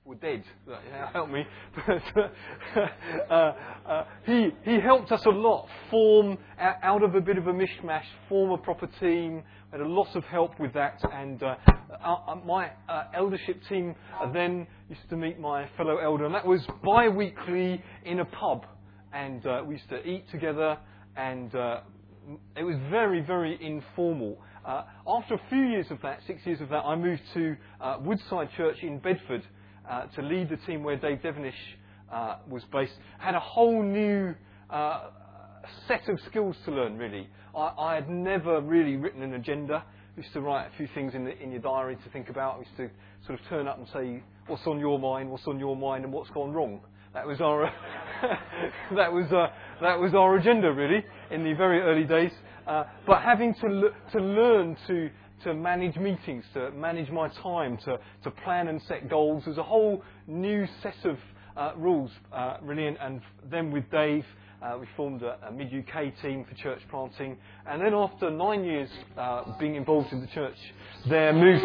were dead. Help me. He helped us a lot form out of a bit of a mishmash, form a proper team. Had a lot of help with that, and my eldership team then used to meet my fellow elder, and that was bi-weekly in a pub, and we used to eat together, and it was very, very informal. After a few years of that, 6 years of that, I moved to Woodside Church in Bedford to lead the team where Dave Devenish was based. Had a whole new set of skills to learn, really. I had never really written an agenda. I used to write a few things in your diary to think about. I used to sort of turn up and say, what's on your mind, and what's gone wrong. That was our that was our agenda, really, in the very early days. But having to learn to manage meetings, to manage my time, to plan and set goals, there's a whole new set of rules, really. And then with Dave, we formed a mid-UK team for church planting. And then after 9 years being involved in the church, there moved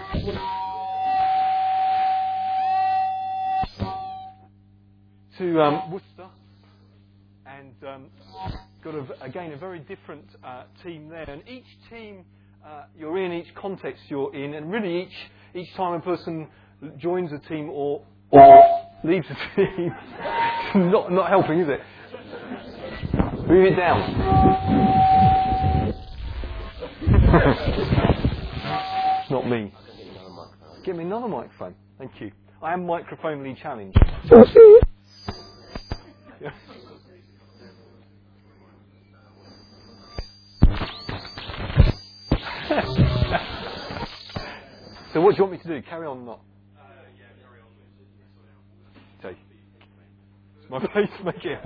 to Worcester. And got, again, a very different team there. And each team you're in, each context you're in, and really each time a person joins a team or leaves a team, not helping, is it? Move it down. It's not me. Get me another microphone. Thank you. I am microphonally challenged. Yeah. So what do you want me to do? Carry on or not? Yeah, carry on. Okay. It's my pacemaker.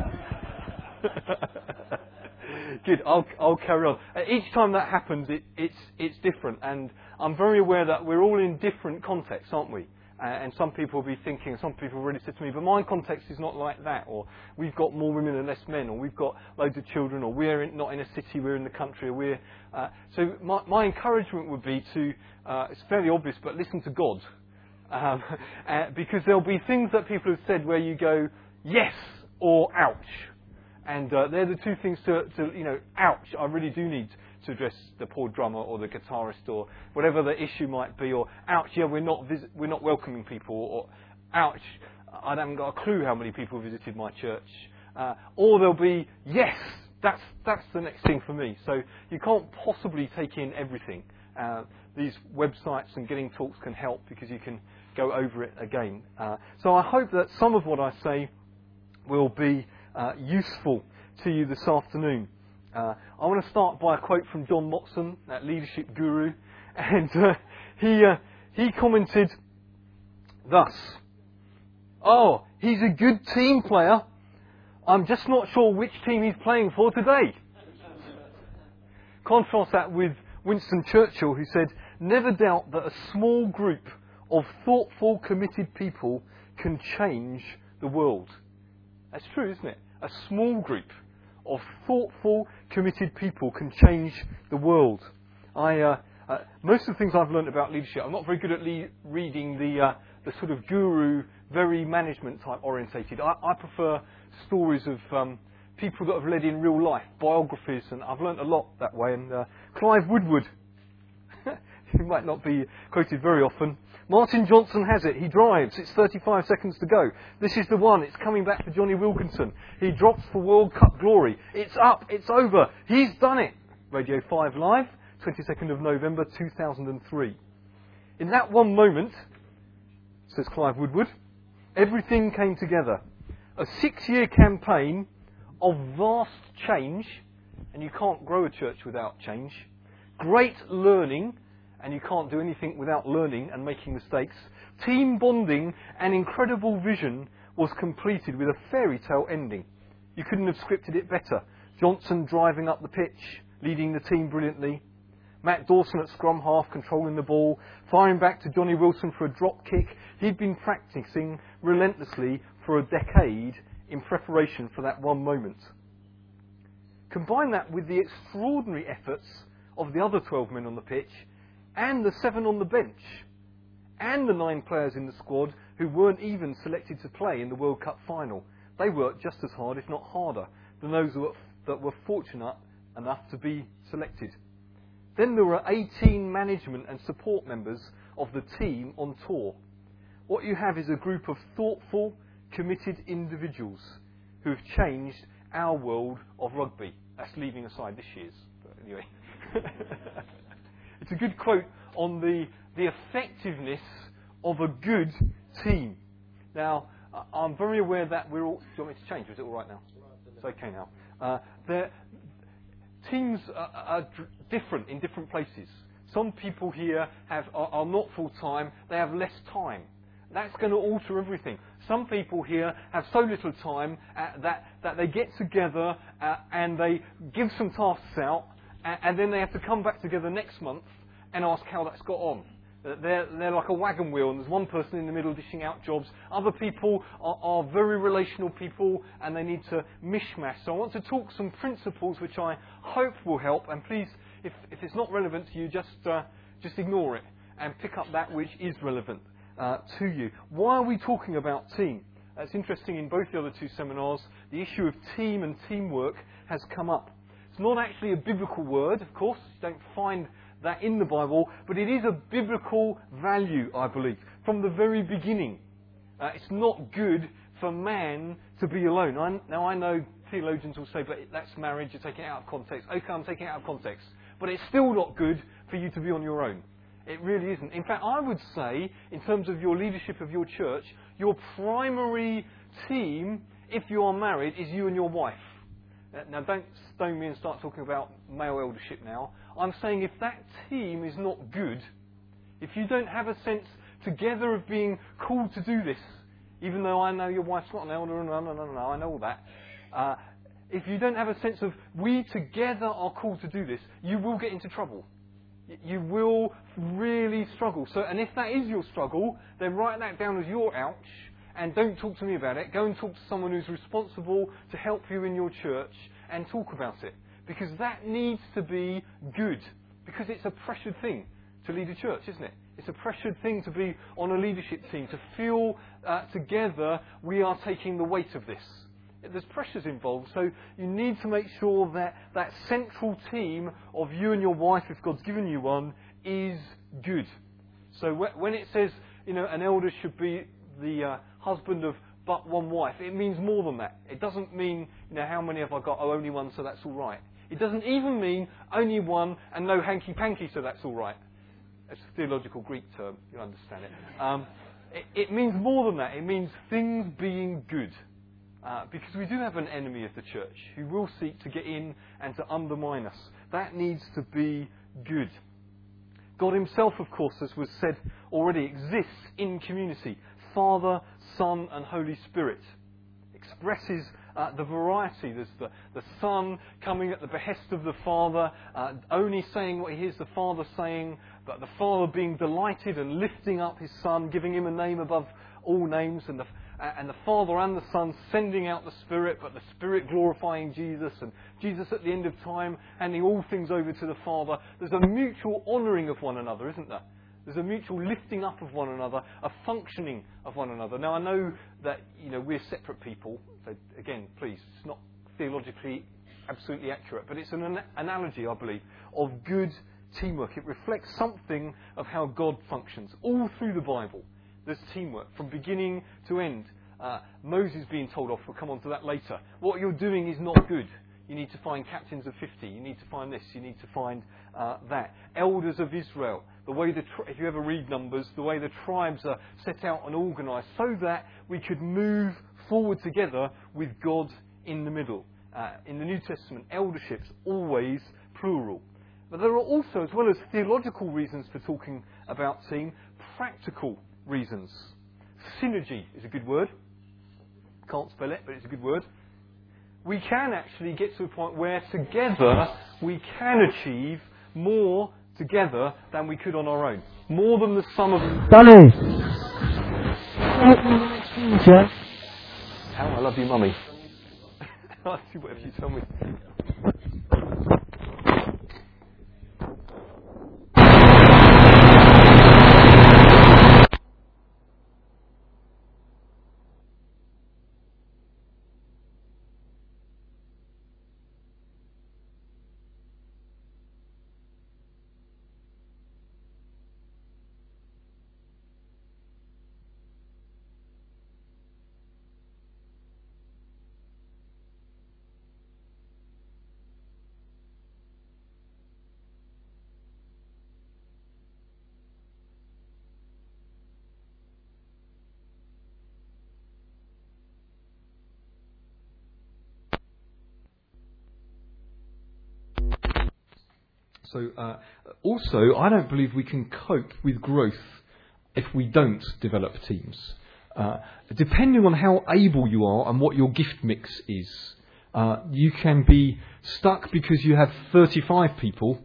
Good. I'll carry on. Each time that happens, it's different, and I'm very aware that we're all in different contexts, aren't we? And some people will be thinking, some people really said to me, but my context is not like that, or we've got more women and less men, or we've got loads of children, or we're not in a city, we're in the country, or we're... So my encouragement would be to, it's fairly obvious, but listen to God. Because there'll be things that people have said where you go, yes, or ouch. And they're the two things to ouch, I really do need to address the poor drummer or the guitarist or whatever the issue might be, or ouch, yeah, we're not welcoming people, or ouch, I haven't got a clue how many people visited my church. Or there'll be, yes, that's the next thing for me. So you can't possibly take in everything. These websites and getting talks can help because you can go over it again. So I hope that some of what I say will be useful to you this afternoon. I want to start by a quote from John Motson, that leadership guru, and he commented thus: "Oh, he's a good team player. I'm just not sure which team he's playing for today." Contrast that with Winston Churchill, who said, "Never doubt that a small group of thoughtful, committed people can change the world." That's true, isn't it? A small group of thoughtful, committed people can change the world. Most of the things I've learned about leadership, I'm not very good at reading the sort of guru, very management type orientated. I prefer stories of people that have led in real life, biographies, and I've learned a lot that way. And Clive Woodward, he might not be quoted very often. Martin Johnson has it. He drives. It's 35 seconds to go. This is the one. It's coming back for Johnny Wilkinson. He drops for World Cup glory. It's up. It's over. He's done it. Radio 5 Live, 22nd of November 2003. In that one moment, says Clive Woodward, everything came together. A 6-year campaign of vast change, and you can't grow a church without change. Great learning, and you can't do anything without learning and making mistakes. Team bonding and incredible vision was completed with a fairy tale ending. You couldn't have scripted it better. Johnson driving up the pitch, leading the team brilliantly. Matt Dawson at scrum half, controlling the ball, firing back to Johnny Wilson for a drop kick. He'd been practicing relentlessly for a decade in preparation for that one moment. Combine that with the extraordinary efforts of the other 12 men on the pitch, and the 7 on the bench, and the 9 players in the squad who weren't even selected to play in the World Cup final. They worked just as hard, if not harder, than those that were fortunate enough to be selected. Then there were 18 management and support members of the team on tour. What you have is a group of thoughtful, committed individuals who have changed our world of rugby. That's leaving aside this year's. But anyway. It's a good quote on the effectiveness of a good team. Now, I'm very aware that we're all... Do you want me to change? Is it all right now? It's okay now. Teams are different in different places. Some people here are not full-time. They have less time. That's going to alter everything. Some people here have so little time that they get together and they give some tasks out, and then they have to come back together next month and ask how that's got on. They're like a wagon wheel, and there's one person in the middle dishing out jobs. Other people are very relational people, and they need to mishmash. So I want to talk some principles which I hope will help. And please, if it's not relevant to you, just ignore it and pick up that which is relevant to you. Why are we talking about team? It's interesting, in both the other two seminars, the issue of team and teamwork has come up. It's not actually a biblical word, of course. You don't find that in the Bible, but it is a biblical value, I believe, from the very beginning. It's not good for man to be alone. Now I know theologians will say, but that's marriage, you're taking it out of context. Okay, I'm taking it out of context. But it's still not good for you to be on your own. It really isn't. In fact, I would say, in terms of your leadership of your church, your primary team, if you are married, is you and your wife. Now, don't stone me and start talking about male eldership now. I'm saying if that team is not good, if you don't have a sense together of being called to do this, even though I know your wife's not an elder, no, I know all that. If you don't have a sense of we together are called to do this, you will get into trouble. You will really struggle. And if that is your struggle, then write that down as your ouch, and don't talk to me about it. Go and talk to someone who's responsible to help you in your church and talk about it. Because that needs to be good. Because it's a pressured thing to lead a church, isn't it? It's a pressured thing to be on a leadership team, to feel together we are taking the weight of this. There's pressures involved, so you need to make sure that that central team of you and your wife, if God's given you one, is good. So when it says, an elder should be the husband of but one wife, it means more than that. It doesn't mean, how many have I got? Oh, only one, so that's all right. It doesn't even mean only one and no hanky-panky, so that's all right. It's a theological Greek term, you understand it. It means more than that. It means things being good. Because we do have an enemy of the church who will seek to get in and to undermine us. That needs to be good. God himself, of course, as was said already, exists in community. Father, Son and Holy Spirit. Expresses the variety. There's the Son coming at the behest of the Father, only saying what he hears the Father saying, but the Father being delighted and lifting up his Son, giving him a name above all names, and the Father and the Son sending out the Spirit, but the Spirit glorifying Jesus, and Jesus at the end of time handing all things over to the Father. There's a mutual honouring of one another, isn't there? There's a mutual lifting up of one another, a functioning of one another. Now, I know that, we're separate people, so again, please, it's not theologically absolutely accurate, but it's an analogy, I believe, of good teamwork. It reflects something of how God functions all through the Bible. There's teamwork from beginning to end. Moses being told off, we'll come on to that later. What you're doing is not good. You need to find captains of 50. You need to find this. You need to find that. Elders of Israel. The way if you ever read Numbers, the way the tribes are set out and organised so that we could move forward together with God in the middle. In the New Testament, eldership's always plural. But there are also, as well as theological reasons for talking about team, practical reasons. Synergy is a good word. Can't spell it, but it's a good word. We can actually get to a point where together we can achieve more together than we could on our own. More than the sum of... Danny! How I love you, Mummy. I'll see whatever you tell me. So also, I don't believe we can cope with growth if we don't develop teams. Depending on how able you are and what your gift mix is, you can be stuck because you have 35 people,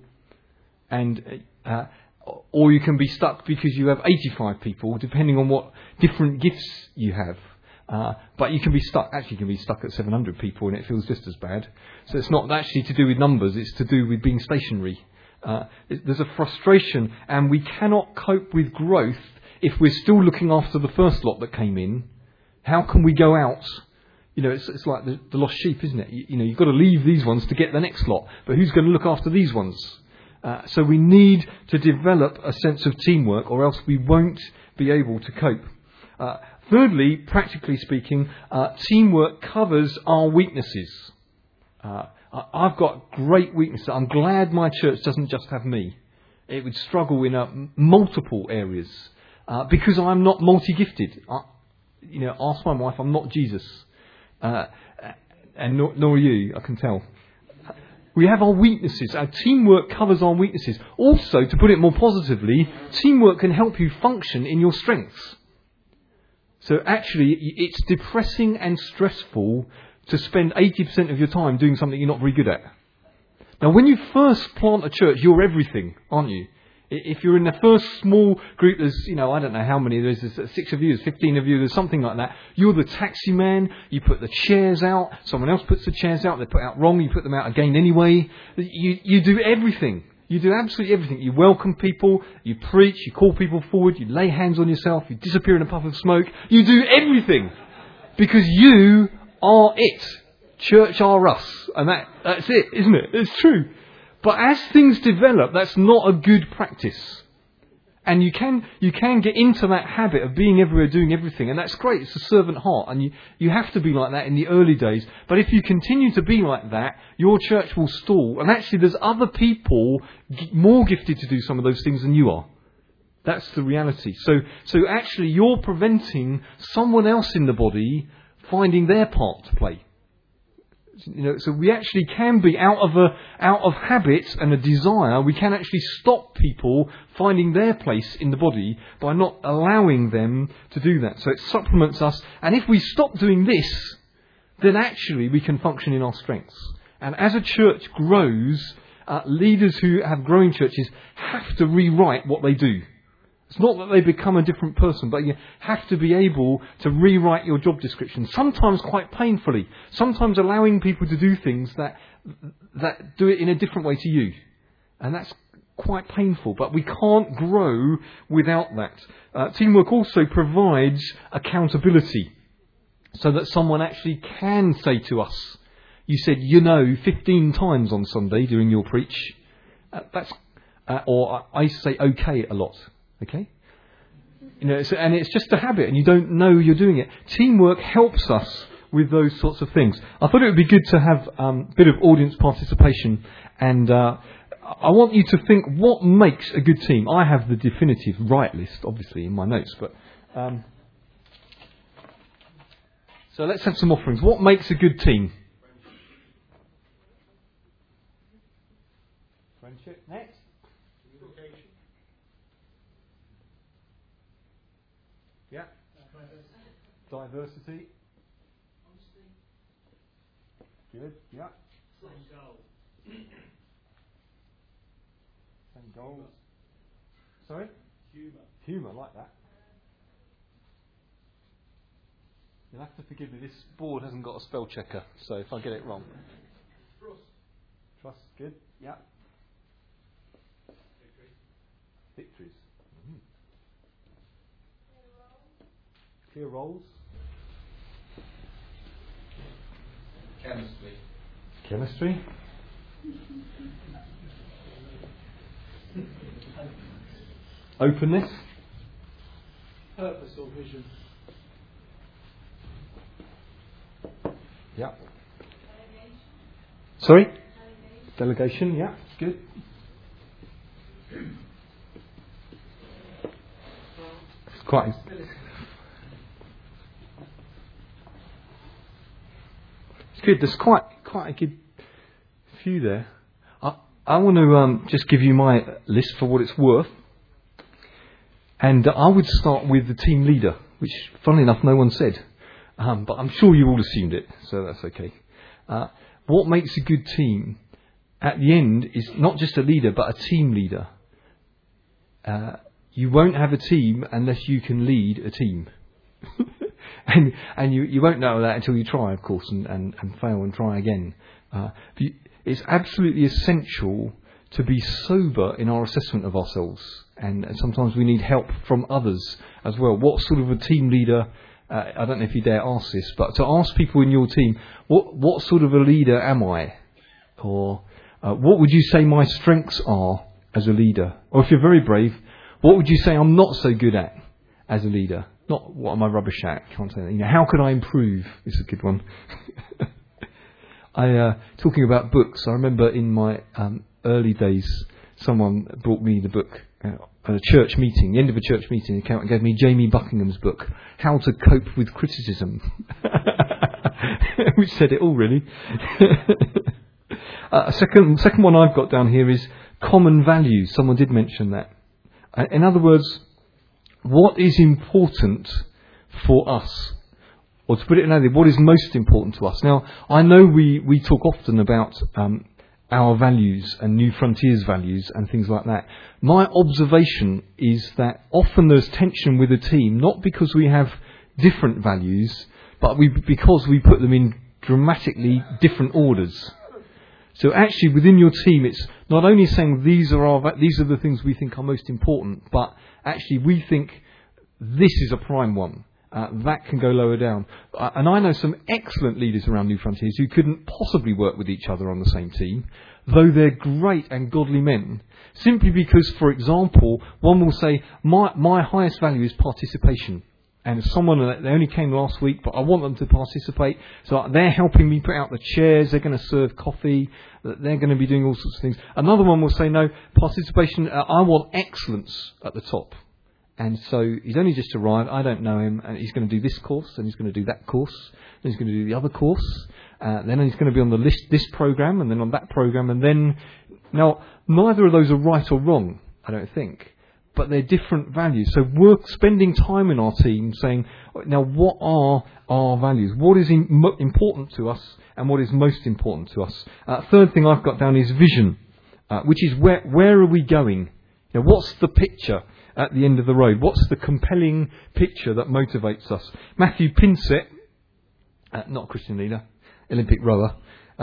or you can be stuck because you have 85 people, depending on what different gifts you have. But you can be stuck at 700 people and it feels just as bad. So it's not actually to do with numbers, it's to do with being stationary. There's a frustration, and we cannot cope with growth if we're still looking after the first lot that came in. How can we go out? It's like the lost sheep, isn't it? You've got to leave these ones to get the next lot. But who's going to look after these ones? So we need to develop a sense of teamwork, or else we won't be able to cope. Thirdly, practically speaking, teamwork covers our weaknesses. I've got great weaknesses. I'm glad my church doesn't just have me. It would struggle in multiple areas because I'm not multi-gifted. Ask my wife, I'm not Jesus. And nor are you, I can tell. We have our weaknesses. Our teamwork covers our weaknesses. Also, to put it more positively, teamwork can help you function in your strengths. So actually, it's depressing and stressful to spend 80% of your time doing something you're not very good at. Now, when you first plant a church, you're everything, aren't you? If you're in the first small group, there's, I don't know how many, there's 6 of you, there's 15 of you, there's something like that. You're the taxi man, you put the chairs out, someone else puts the chairs out, they put out wrong, you put them out again anyway. You do everything. You do absolutely everything. You welcome people, you preach, you call people forward, you lay hands on yourself, you disappear in a puff of smoke. You do everything. Because you are it. Church are us. And that's it, isn't it? It's true. But as things develop, that's not a good practice. And you can get into that habit of being everywhere, doing everything. And that's great. It's a servant heart. And you have to be like that in the early days. But if you continue to be like that, your church will stall. And actually, there's other people more gifted to do some of those things than you are. That's the reality. So actually, you're preventing someone else in the body finding their part to play. So we actually can be out of habit and a desire. We can actually stop people finding their place in the body by not allowing them to do that. So it supplements us. And if we stop doing this, then actually we can function in our strengths. And as a church grows, leaders who have growing churches have to rewrite what they do. It's not that they become a different person, but you have to be able to rewrite your job description, sometimes quite painfully, sometimes allowing people to do things that do it in a different way to you. And that's quite painful, but we can't grow without that. Teamwork also provides accountability, so that someone actually can say to us, you said 15 times on Sunday during your preach. Or I say okay a lot. Okay? And it's just a habit, and you don't know you're doing it. Teamwork helps us with those sorts of things. I thought it would be good to have a bit of audience participation, and I want you to think, what makes a good team? I have the definitive right list, obviously, in my notes, but so let's have some offerings. What makes a good team? Friendship. Next. Yeah. Diversity. Good. Yeah. Same goals. Sorry? Humour, like that. You'll have to forgive me, this board hasn't got a spell checker, so if I get it wrong. Trust, good. Yeah. Victories. Mm-hmm. Clear roles. Chemistry. Openness. Purpose or vision. Yeah. Sorry? Delegation, yeah. Good. It's quite... It's good. There's quite a good few there. I want to just give you my list for what it's worth. And I would start with the team leader, which, funnily enough, no one said. But I'm sure you all assumed it, so that's okay. What makes a good team, at the end, is not just a leader, but a team leader. You won't have a team unless you can lead a team. and you won't know that until you try, of course, and fail and try again. It's absolutely essential to be sober in our assessment of ourselves. And sometimes we need help from others as well. What sort of a team leader, I don't know if you dare ask this, but to ask people in your team, what sort of a leader am I? Or what would you say my strengths are as a leader? Or if you're very brave, what would you say I'm not so good at as a leader? Not what am I rubbish at? Can't say that. How could I improve? This is a good one. Talking about books, I remember in my early days, someone brought me the book at a church meeting, the end of a church meeting, and gave me Jamie Buckingham's book, How to Cope with Criticism, which said it all, really. Second one I've got down here is common values. Someone did mention that. In other words, what is important for us? Or to put it another way, what is most important to us? Now, I know we talk often about our values and New Frontiers values and things like that. My observation is that often there's tension with a team, not because we have different values, but because we put them in dramatically different orders. So actually within your team, it's not only saying these are the things we think are most important, but actually we think this is a prime one. That can go lower down. And I know some excellent leaders around New Frontiers who couldn't possibly work with each other on the same team, though they're great and godly men, simply because, for example, one will say, my highest value is participation. And someone, they only came last week, but I want them to participate. So they're helping me put out the chairs, they're going to serve coffee, they're going to be doing all sorts of things. Another one will say, no, participation, I want excellence at the top. And so he's only just arrived, I don't know him, and he's going to do this course, and he's going to do that course, then he's going to do the other course, then he's going to be on the list, this program, and then on that program, and then... Now, neither of those are right or wrong, I don't think, but they're different values. So we're spending time in our team saying, now what are our values? What is important to us, and what is most important to us? Third thing I've got down is vision, which is where are we going? What's the picture at the end of the road? What's the compelling picture that motivates us? Matthew Pinsett, not a Christian leader, Olympic rower,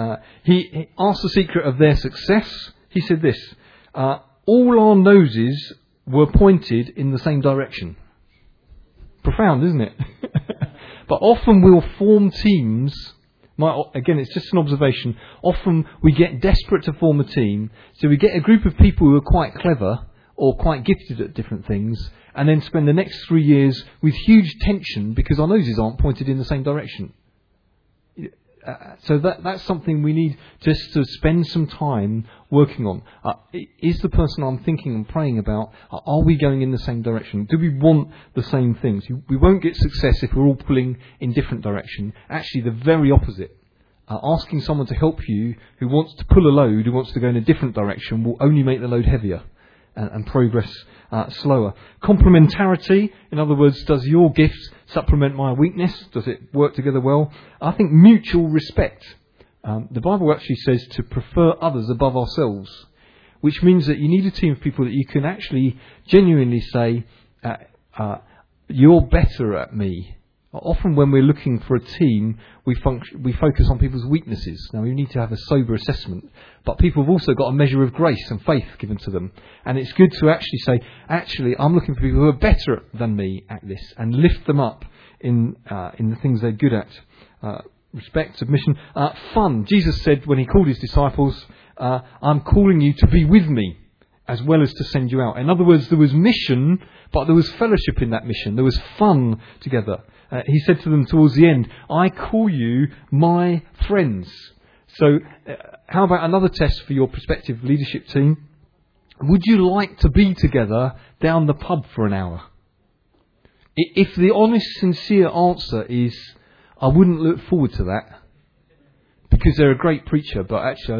he asked the secret of their success. He said this, all our noses were pointed in the same direction. Profound, isn't it? But often we'll form teams. Again, it's just an observation. Often we get desperate to form a team, so we get a group of people who are quite clever or quite gifted at different things, and then spend the next 3 years with huge tension because our noses aren't pointed in the same direction. So that's something we need just to spend some time working on. Is the person I'm thinking and praying about, are we going in the same direction? Do we want the same things? We won't get success if we're all pulling in different direction. Actually, the very opposite. Asking someone to help you who wants to pull a load, who wants to go in a different direction, will only make the load heavier and progress slower. Complementarity, in other words, does your gift supplement my weakness? Does it work together well? I think mutual respect. The Bible actually says to prefer others above ourselves, which means that you need a team of people that you can actually genuinely say, you're better at me. Often when we're looking for a team, we focus on people's weaknesses. Now, we need to have a sober assessment, but people have also got a measure of grace and faith given to them. And it's good to actually say, actually, I'm looking for people who are better than me at this, and lift them up in the things they're good at. Respect, submission, fun. Jesus said when he called his disciples, I'm calling you to be with me, as well as to send you out. In other words, there was mission, but there was fellowship in that mission. There was fun together. He said to them towards the end, I call you my friends. So how about another test for your prospective leadership team? Would you like to be together down the pub for an hour? If the honest, sincere answer is, I wouldn't look forward to that, because they're a great preacher, but actually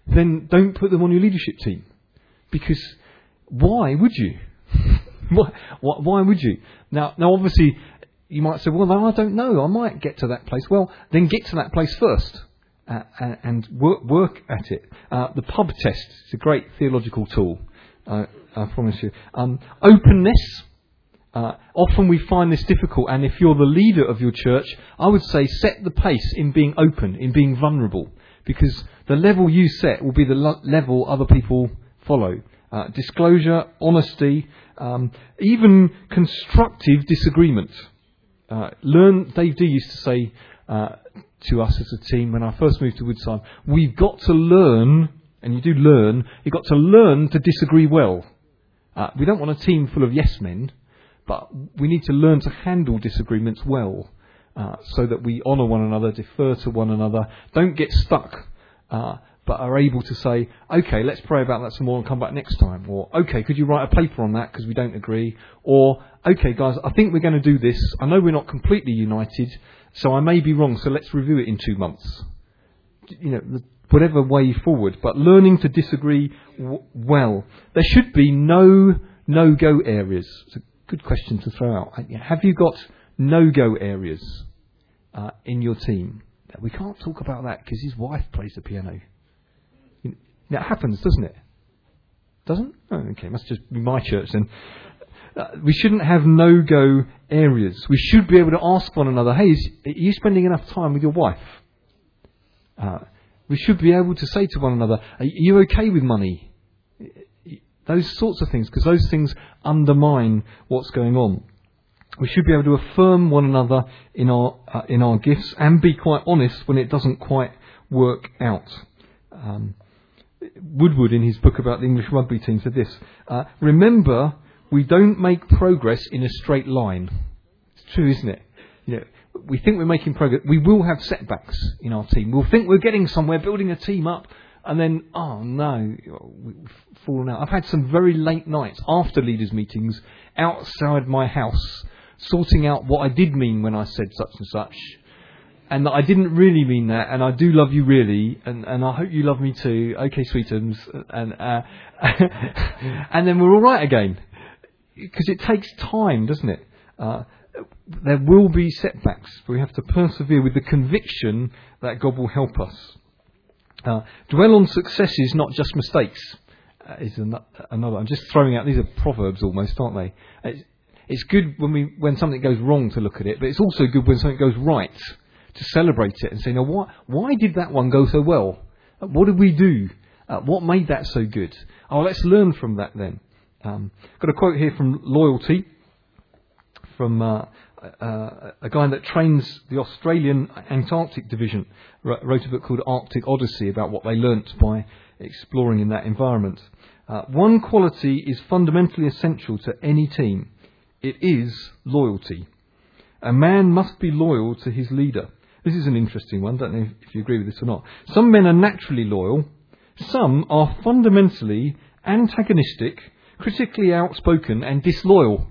then don't put them on your leadership team. Because why would you? Why would you? Now, obviously, you might say, well, I don't know. I might get to that place. Well, then get to that place first and work at it. The pub test is a great theological tool, I promise you. Openness. Often we find this difficult, and if you're the leader of your church, I would say set the pace in being open, in being vulnerable, because the level you set will be the level other people follow. Disclosure, honesty, even constructive disagreement. Dave D used to say to us as a team when I first moved to Woodside, we've got to learn, and you do learn, you've got to learn to disagree well. We don't want a team full of yes men, but we need to learn to handle disagreements well, so that we honour one another, defer to one another, don't get stuck, but are able to say, okay, let's pray about that some more and come back next time. Or, okay, could you write a paper on that because we don't agree? Or, okay, guys, I think we're going to do this. I know we're not completely united, so I may be wrong, so let's review it in 2 months. Whatever way forward. But learning to disagree well. There should be no-go areas. It's a good question to throw out. Have you got no-go areas in your team? We can't talk about that because his wife plays the piano. It happens, doesn't it? Doesn't? Oh, okay, must just be my church then. We shouldn't have no-go areas. We should be able to ask one another, hey, are you spending enough time with your wife? We should be able to say to one another, are you okay with money? Those sorts of things, because those things undermine what's going on. We should be able to affirm one another in our gifts and be quite honest when it doesn't quite work out. Woodward, in his book about the English rugby team, said this: remember, we don't make progress in a straight line. It's true, isn't it? We think we're making progress. We will have setbacks in our team. We'll think we're getting somewhere, building a team up, and then, oh no, we've fallen out. I've had some very late nights after leaders' meetings outside my house, sorting out what I did mean when I said such and such, and that I didn't really mean that, and I do love you really, and I hope you love me too. Okay, sweetums, and and then we're all right again, because it takes time, doesn't it? There will be setbacks, but we have to persevere with the conviction that God will help us. Dwell on successes, not just mistakes. Is another. I'm just throwing out. These are proverbs almost, aren't they? It's good when something goes wrong to look at it, but it's also good when something goes right to celebrate it and say, "No, why did that one go so well? What did we do? What made that so good? Oh, let's learn from that then." Got a quote here from Loyalty, from a guy that trains the Australian Antarctic Division. Wrote a book called Arctic Odyssey about what they learnt by exploring in that environment. One quality is fundamentally essential to any team. It is loyalty. A man must be loyal to his leader. This is an interesting one. Don't know if you agree with this or not. Some men are naturally loyal. Some are fundamentally antagonistic, critically outspoken and disloyal.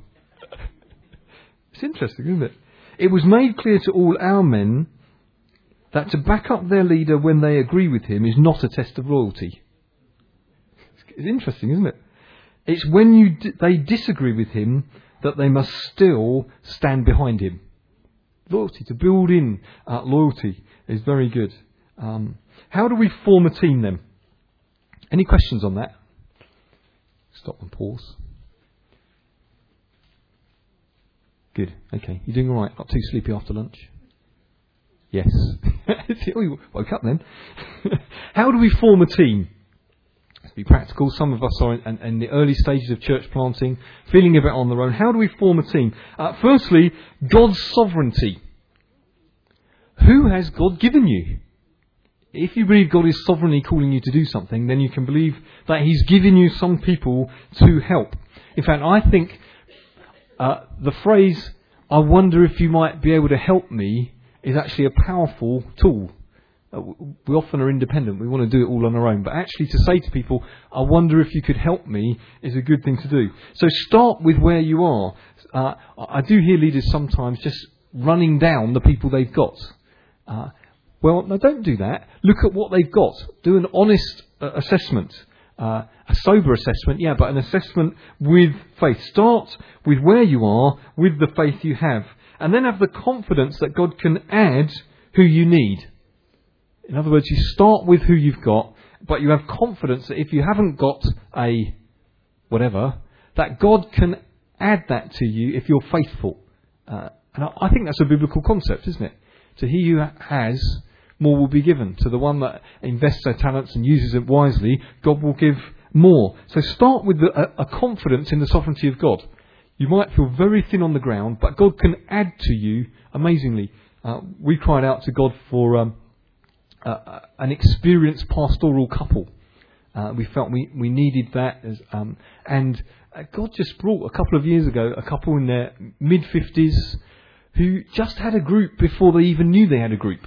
It's interesting, isn't it? It was made clear to all our men that to back up their leader when they agree with him is not a test of loyalty. It's interesting, isn't it? It's when they disagree with him that they must still stand behind him. Loyalty, to build in loyalty is very good. How do we form a team then? Any questions on that? Stop and pause. Good. Okay. You doing all right? Not too sleepy after lunch? Yes. You woke up then. How do we form a team? Let's be practical. Some of us are in the early stages of church planting, feeling a bit on their own. How do we form a team? Firstly, God's sovereignty. Who has God given you? If you believe God is sovereignly calling you to do something, then you can believe that He's given you some people to help. In fact, I think the phrase, "I wonder if you might be able to help me," is actually a powerful tool. We often are independent. We want to do it all on our own. But actually to say to people, "I wonder if you could help me," is a good thing to do. So start with where you are. I do hear leaders sometimes just running down the people they've got. Well, no, don't do that. Look at what they've got. Do an honest assessment. A sober assessment, yeah, but an assessment with faith. Start with where you are, with the faith you have. And then have the confidence that God can add who you need. In other words, you start with who you've got, but you have confidence that if you haven't got a whatever, that God can add that to you if you're faithful. And I think that's a biblical concept, isn't it? To he who has, more will be given. To the one that invests their talents and uses it wisely, God will give more. So start with a confidence in the sovereignty of God. You might feel very thin on the ground, but God can add to you amazingly. We cried out to God for an experienced pastoral couple. We felt we needed that. And God just brought, a couple of years ago, a couple in their mid-50s who just had a group before they even knew they had a group.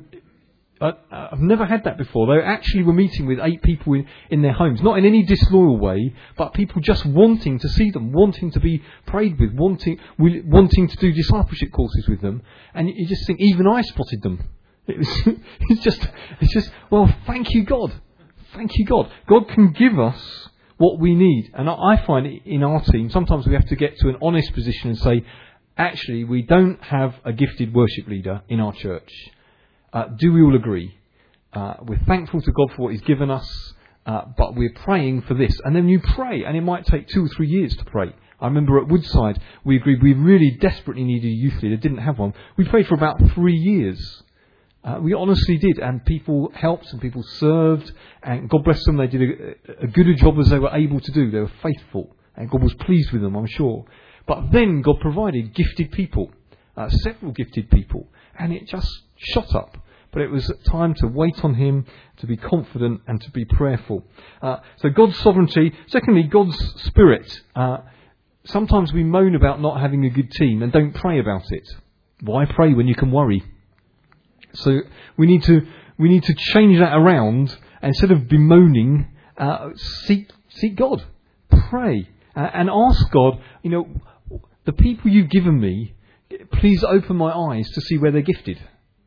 I've never had that before. They actually were meeting with 8 people in their homes. Not in any disloyal way, but people just wanting to see them, wanting to be prayed with, wanting to do discipleship courses with them. And you just think, even I spotted them. It's just, well, thank you, God. Thank you, God. God can give us what we need. And I find in our team, sometimes we have to get to an honest position and say, actually, we don't have a gifted worship leader in our church. Do we all agree? We're thankful to God for what He's given us, but we're praying for this. And then you pray, and it might take 2 or 3 years to pray. I remember at Woodside, we agreed we really desperately needed a youth leader, didn't have one. We prayed for about 3 years. We honestly did, and people helped and people served, and God bless them, they did a good a job as they were able to do. They were faithful, and God was pleased with them, I'm sure. But then God provided gifted people, several gifted people, and it just shot up. But it was time to wait on Him, to be confident and to be prayerful. So God's sovereignty. Secondly, God's Spirit. Sometimes we moan about not having a good team and don't pray about it. Why pray when you can worry? So we need to change that around. Instead of bemoaning, seek God. Pray. And ask God, the people you've given me, please open my eyes to see where they're gifted.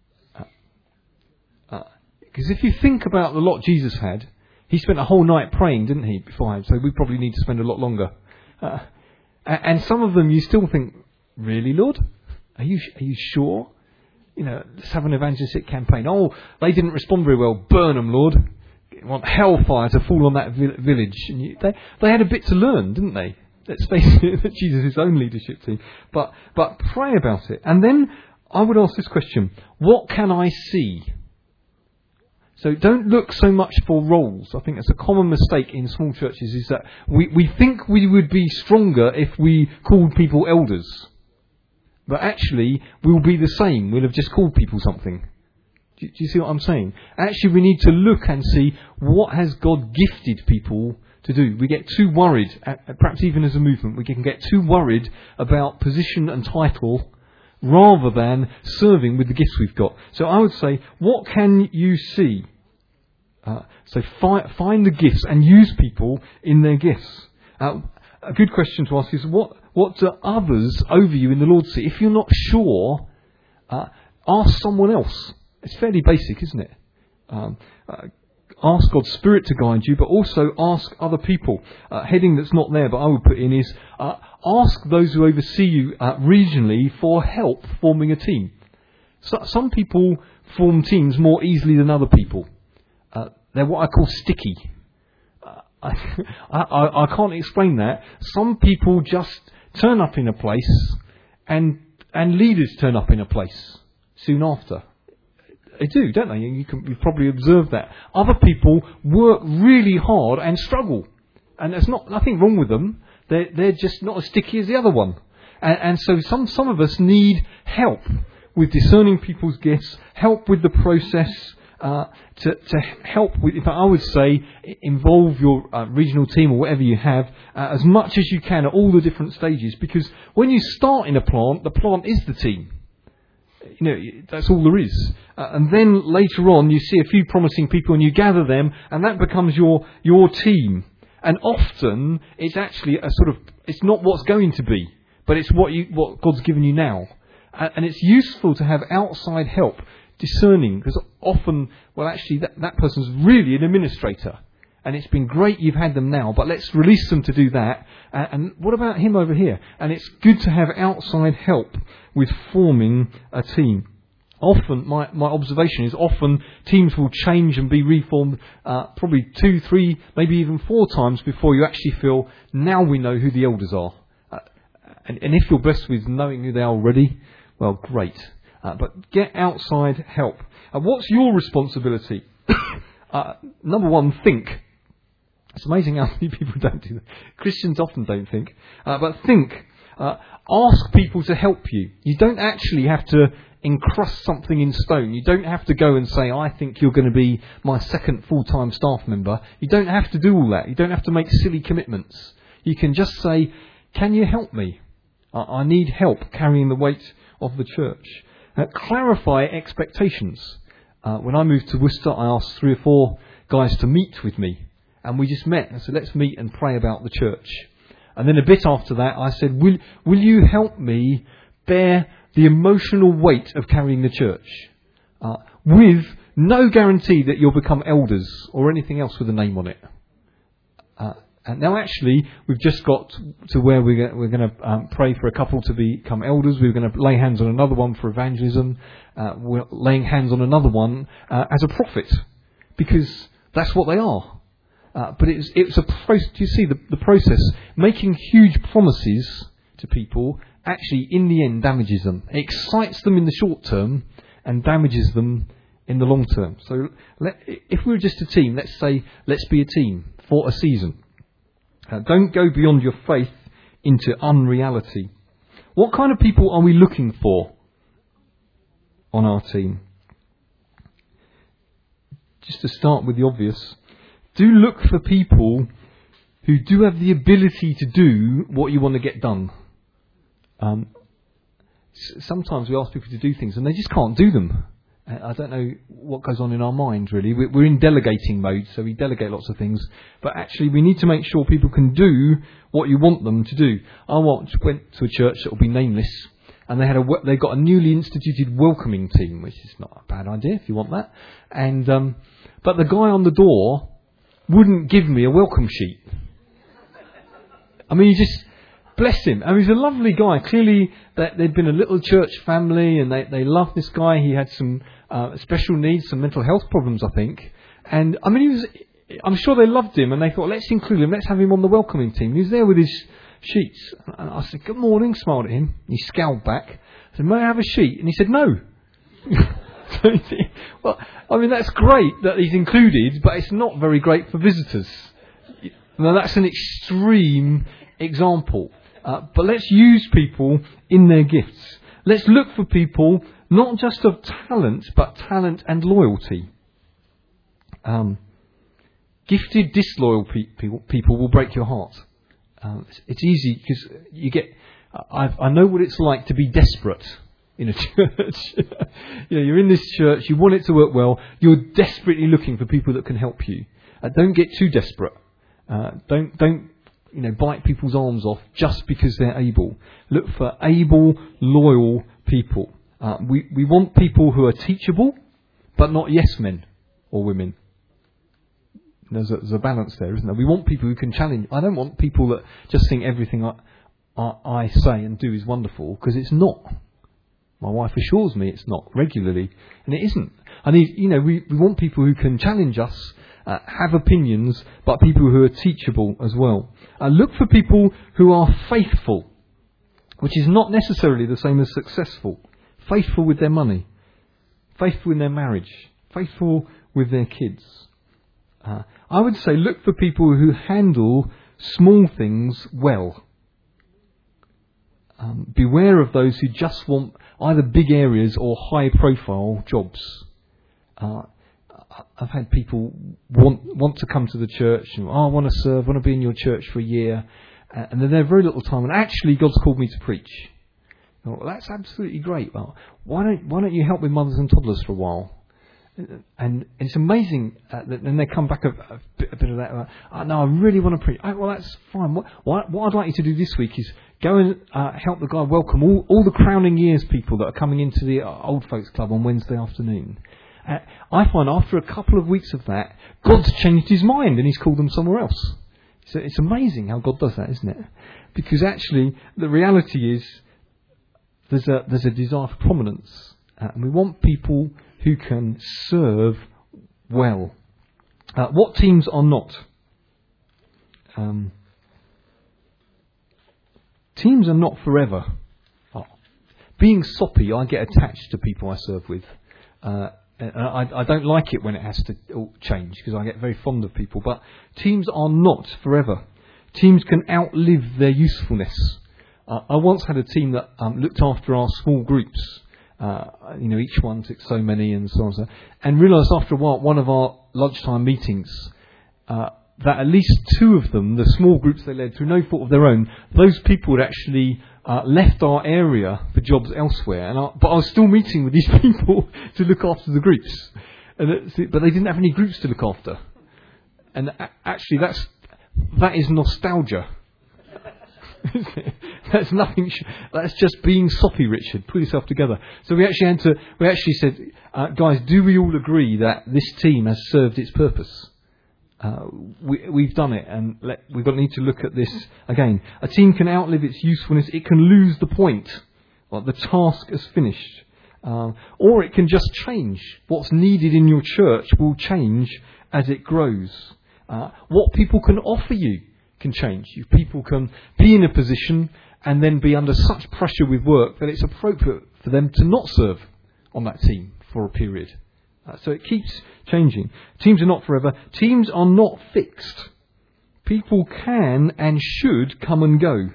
Because if you think about the lot Jesus had, He spent a whole night praying, didn't He, beforehand? So we probably need to spend a lot longer. And some of them you still think, really, Lord? Are you sure? Let's have an evangelistic campaign. Oh, they didn't respond very well. Burn them, Lord. You want hellfire to fall on that village. And they had a bit to learn, didn't they? Let's face it, that Jesus' his own leadership team. But pray about it. And then I would ask this question. What can I see? So don't look so much for roles. I think that's a common mistake in small churches, is that we think we would be stronger if we called people elders. But actually, we'll be the same. We'll have just called people something. Do you see what I'm saying? Actually, we need to look and see what has God gifted people to do. We get too worried, perhaps even as a movement, we can get too worried about position and title rather than serving with the gifts we've got. So I would say, what can you see? So find the gifts and use people in their gifts. A good question to ask is, what do others over you in the Lord see? If you're not sure, ask someone else. It's fairly basic, isn't it? Ask God's Spirit to guide you, but also ask other people. Heading that's not there, but I would put in is, ask those who oversee you regionally for help forming a team. So, some people form teams more easily than other people. They're what I call sticky. I can't explain that. Some people just turn up in a place, and leaders turn up in a place soon after. They do, don't they? You've probably observed that. Other people work really hard and struggle. And there's nothing wrong with them. They're just not as sticky as the other one. And so some of us need help with discerning people's gifts, help with the process, to help with, if I would say, involve your regional team or whatever you have as much as you can at all the different stages. Because when you start in a plant, the plant is the team. That's all there is. And then later on, you see a few promising people and you gather them, and that becomes your team. And often, it's actually it's not what's going to be, but it's what God's given you now. And it's useful to have outside help. discerning, because often, well, actually, that person's really an administrator. And it's been great you've had them now, but let's release them to do that. And what about him over here? And it's good to have outside help with forming a team. Often, my observation is often teams will change and be reformed probably 2, 3, maybe even 4 times before you actually feel, now we know who the elders are. And if you're blessed with knowing who they are already, well, great. But get outside help. What's your responsibility? Number 1, think. It's amazing how many people don't do that. Christians often don't think. But think. Ask people to help you. You don't actually have to encrust something in stone. You don't have to go and say, I think you're going to be my second full-time staff member. You don't have to do all that. You don't have to make silly commitments. You can just say, can you help me? I need help carrying the weight of the church. Clarify expectations. When I moved to Worcester, I asked 3 or 4 guys to meet with me. And we just met and said, let's meet and pray about the church. And then a bit after that, I said, will you help me bear the emotional weight of carrying the church? With no guarantee that you'll become elders or anything else with a name on it. And now actually, we've just got to where we're going to pray for a couple to become elders. We're going to lay hands on another one for evangelism. We're laying hands on another one as a prophet. Because that's what they are. But it's a process. Do you see the process? Making huge promises to people actually, in the end, damages them. It excites them in the short term and damages them in the long term. So, if we were just a team, let's say, let's be a team for a season. Don't go beyond your faith into unreality. What kind of people are we looking for on our team? Just to start with the obvious. Do look for people who do have the ability to do what you want to get done. Sometimes we ask people to do things and they just can't do them. I don't know what goes on in our mind, really. We're in delegating mode, so we delegate lots of things. But actually, we need to make sure people can do what you want them to do. I went to a church that will be nameless, and they got a newly instituted welcoming team, which is not a bad idea if you want that. And but the guy on the door wouldn't give me a welcome sheet. I mean, you just bless him. I mean, he's a lovely guy. Clearly, they'd been a little church family, and they loved this guy. He had some special needs, some mental health problems, I think. And I mean, I'm sure they loved him, and they thought, let's include him. Let's have him on the welcoming team. He was there with his sheets, and I said, "Good morning." Smiled at him. He scowled back. I said, "May I have a sheet?" And he said, "No." Well, I mean, that's great that he's included, but it's not very great for visitors. Now, that's an extreme example. But let's use people in their gifts. Let's look for people not just of talent, but talent and loyalty. Gifted, disloyal people will break your heart. It's easy because you get. I know what it's like to be desperate in a church. You're in this church, you want it to work well, you're desperately looking for people that can help you. Don't get too desperate. Don't bite people's arms off just because they're able. Look for able, loyal people. We want people who are teachable, but not yes men or women. There's a balance there, isn't there? We want people who can challenge. I don't want people that just think everything I say and do is wonderful, because it's not. My wife assures me it's not regularly, and it isn't. We want people who can challenge us, have opinions, but people who are teachable as well. Look for people who are faithful, which is not necessarily the same as successful. Faithful with their money, faithful in their marriage, faithful with their kids. I would say look for people who handle small things well. Beware of those who just want either big areas or high-profile jobs. I've had people want to come to the church and I want to serve, I want to be in your church for a year, and they're there very little time. And actually, God's called me to preach. Well, that's absolutely great. Well, why don't you help with mothers and toddlers for a while? And it's amazing that then they come back a bit of that. No, I really want to preach. Well, that's fine. What I'd like you to do this week is go and help the guy welcome all the crowning years people that are coming into the old folks club on Wednesday afternoon. I find after a couple of weeks of that, God's changed his mind and he's called them somewhere else. So it's amazing how God does that, isn't it? Because actually, the reality is there's a desire for prominence, and we want people who can serve well. What teams are not? Teams are not forever. Being soppy, I get attached to people I serve with. I don't like it when it has to change, because I get very fond of people. But teams are not forever. Teams can outlive their usefulness. I once had a team that looked after our small groups. Each one took so many and so on, and realised after a while, one of our lunchtime meetings, that at least two of them, the small groups they led through no fault of their own, those people had actually left our area for jobs elsewhere. But I was still meeting with these people to look after the groups, but they didn't have any groups to look after. And actually, that is nostalgia. That's nothing. That's just being soppy, Richard. Pull yourself together. So we actually said, guys, do we all agree that this team has served its purpose? We've done it, and we've got to need to look at this again. A team can outlive its usefulness. It can lose the point. Like the task is finished. Or it can just change. What's needed in your church will change as it grows. What people can offer you can change. People can be in a position and then be under such pressure with work that it's appropriate for them to not serve on that team for a period. So it keeps changing. Teams are not forever. Teams are not fixed. People can and should come and go.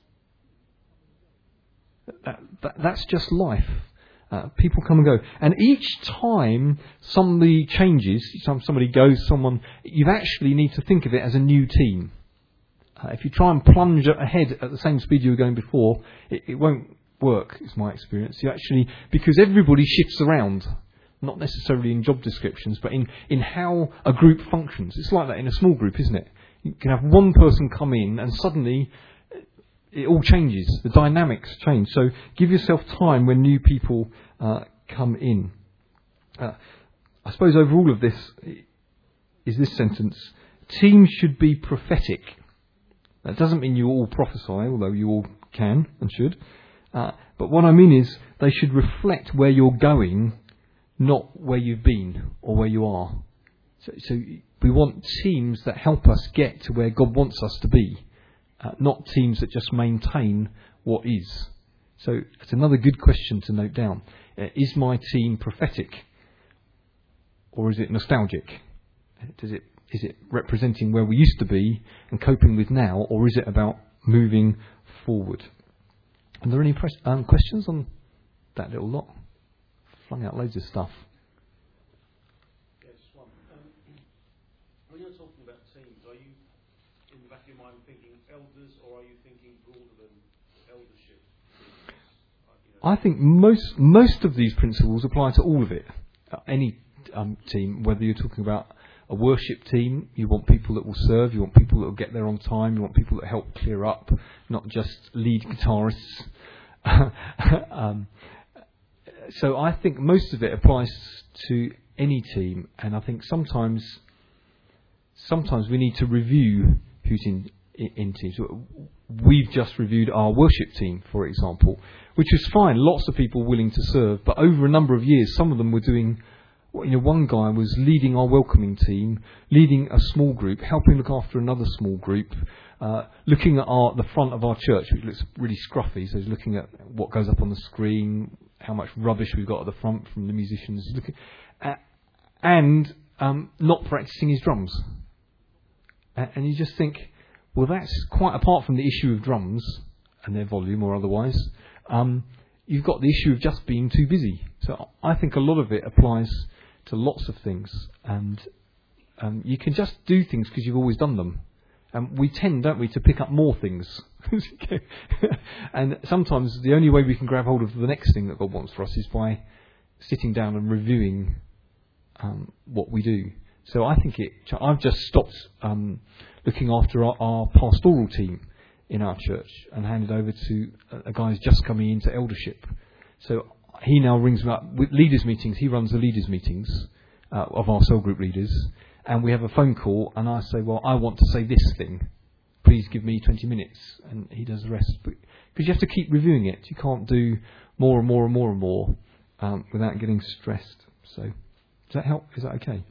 That's just life. People come and go. And each time somebody changes, somebody goes, you actually need to think of it as a new team. If you try and plunge ahead at the same speed you were going before, it won't work, is my experience. Because everybody shifts around, not necessarily in job descriptions, but in how a group functions. It's like that in a small group, isn't it? You can have one person come in and suddenly it all changes. The dynamics change. So give yourself time when new people come in. I suppose over all of this is this sentence: teams should be prophetic. That doesn't mean you all prophesy, although you all can and should. But what I mean is they should reflect where you're going, not where you've been or where you are. So we want teams that help us get to where God wants us to be, not teams that just maintain what is. So it's another good question to note down. Is my team prophetic, or is it nostalgic? Is it representing where we used to be and coping with now, or is it about moving forward? Are there any questions on that little lot? Flung out loads of stuff. Yes, one. When you're talking about teams, are you, in the back of your mind, thinking elders, or are you thinking broader than eldership? I think most of these principles apply to all of it. Any team, whether you're talking about a worship team, you want people that will serve, you want people that will get there on time, you want people that help clear up, not just lead guitarists. So I think most of it applies to any team, and I think sometimes we need to review who's in teams. We've just reviewed our worship team, for example, which is fine, lots of people willing to serve, but over a number of years, some of them were doing. One guy was leading our welcoming team, leading a small group, helping look after another small group, looking at the front of our church, which looks really scruffy. So he's looking at what goes up on the screen, how much rubbish we've got at the front from the musicians, and not practicing his drums. And you just think, well, that's quite apart from the issue of drums and their volume or otherwise. You've got the issue of just being too busy. So I think a lot of it applies to lots of things, and you can just do things because you've always done them. And we tend, don't we, to pick up more things. And sometimes the only way we can grab hold of the next thing that God wants for us is by sitting down and reviewing what we do. So I think I've just stopped looking after our pastoral team in our church and handed over to a guy who's just coming into eldership. So he now rings me up with leaders meetings. He runs the leaders meetings of our cell group leaders, and we have a phone call, and I say, well, I want to say this thing. Please give me 20 minutes, and he does the rest. Because you have to keep reviewing it. You can't do more and more and more and more without getting stressed. So does that help? Is that okay?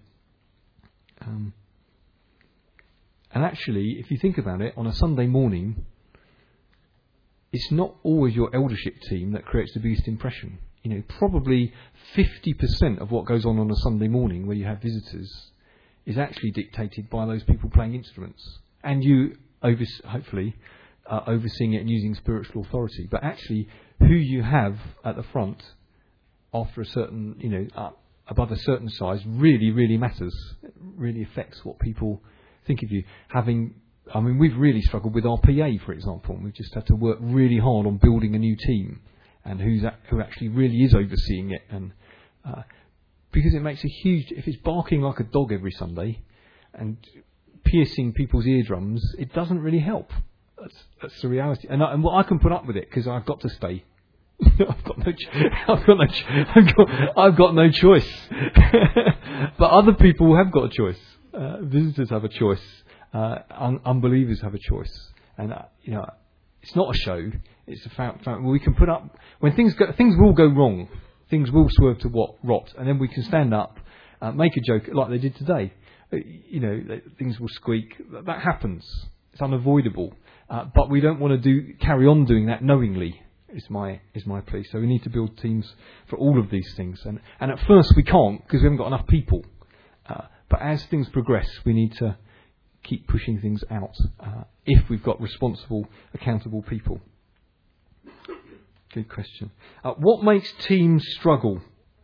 And actually, if you think about it, on a Sunday morning, it's not always your eldership team that creates the biggest impression. You know, probably 50% of what goes on a Sunday morning where you have visitors is actually dictated by those people playing instruments. And you, hopefully, overseeing it and using spiritual authority. But actually, who you have at the front after a certain, above a certain size really, really matters. It really affects what people think of you. We've really struggled with our PA, for example. We've just had to work really hard on building a new team and who actually really is overseeing it. And because it makes a huge... If it's barking like a dog every Sunday and piercing people's eardrums, it doesn't really help. That's the reality. And I can put up with it because I've got to stay. I've got no choice. But other people have got a choice. Visitors have a choice. Unbelievers have a choice. And it's not a show. It's a fact. We can put up when things will go wrong. Things will swerve to rot, and then we can stand up, make a joke like they did today. Things will squeak. That happens. It's unavoidable. But we don't want to carry on doing that knowingly. Is my plea. So we need to build teams for all of these things. And at first we can't because we haven't got enough people. But as things progress, we need to keep pushing things out if we've got responsible, accountable people. Good question. What makes teams struggle?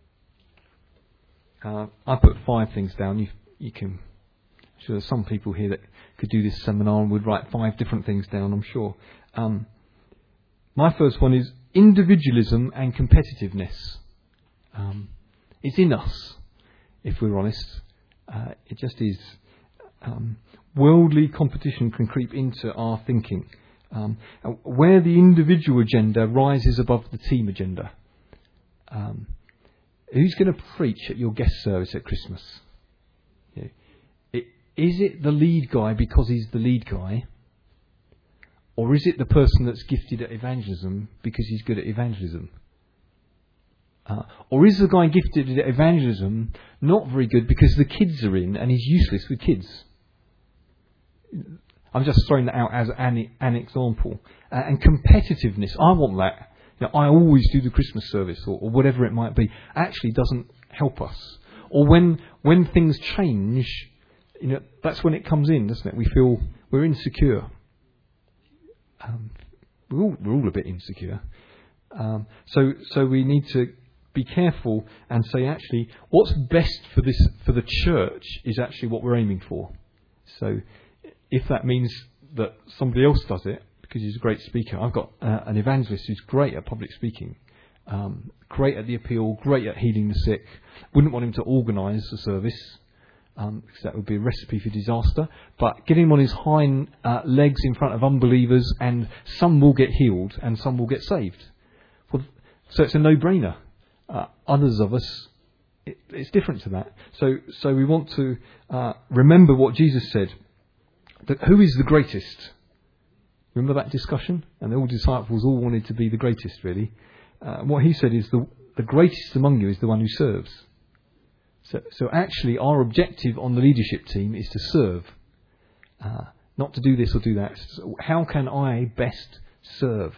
I put 5 things down. You can. I'm sure there's some people here that could do this seminar and would write 5 different things down, I'm sure. My first one is individualism and competitiveness. It's in us, if we're honest. It just is. Worldly competition can creep into our thinking. Where the individual agenda rises above the team agenda. Who's going to preach at your guest service at Christmas? Is it the lead guy because he's the lead guy? Or is it the person that's gifted at evangelism because he's good at evangelism? Or is the guy gifted at evangelism not very good because the kids are in and he's useless with kids? I'm just throwing that out as an example. And competitiveness, I want that. I always do the Christmas service or whatever it might be. Actually doesn't help us. Or when things change, that's when it comes in, doesn't it? We feel we're insecure. We're all a bit insecure. So we need to be careful and say, actually, what's best for the church is actually what we're aiming for. So if that means that somebody else does it because he's a great speaker, I've got an evangelist who's great at public speaking, great at the appeal, great at healing the sick. Wouldn't want him to organise the service. Because that would be a recipe for disaster. But get him on his hind legs in front of unbelievers, and some will get healed and some will get saved. So it's a no-brainer. Others of us, it's different to that. So we want to remember what Jesus said. That who is the greatest? Remember that discussion? And the disciples all wanted to be the greatest, really. What he said is the greatest among you is the one who serves. So actually our objective on the leadership team is to serve, not to do this or do that. So how can I best serve?